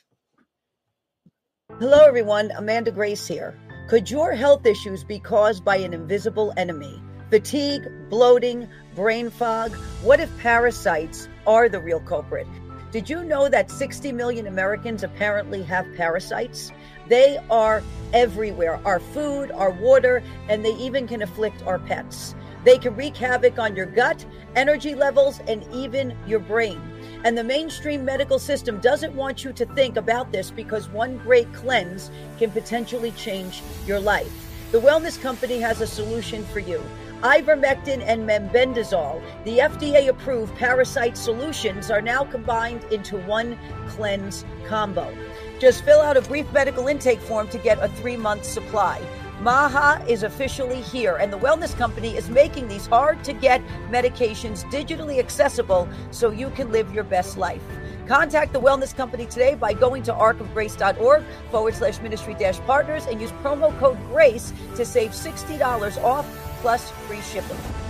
Hello, everyone. Amanda Grace here. Could your health issues be caused by an invisible enemy? Fatigue, bloating, brain fog? What if parasites are the real culprit. Did you know that 60 million Americans apparently have parasites? They are everywhere, our food, our water, and they even can afflict our pets. They can wreak havoc on your gut, energy levels, and even your brain. And the mainstream medical system doesn't want you to think about this because one great cleanse can potentially change your life. The Wellness Company has a solution for you. Ivermectin and mebendazole, the FDA-approved parasite solutions, are now combined into one cleanse combo. Just fill out a brief medical intake form to get a 3-month supply. MAHA is officially here, and the Wellness Company is making these hard-to-get medications digitally accessible so you can live your best life. Contact the Wellness Company today by going to arkofgrace.org/ministry-partners and use promo code GRACE to save $60 off plus free shipping.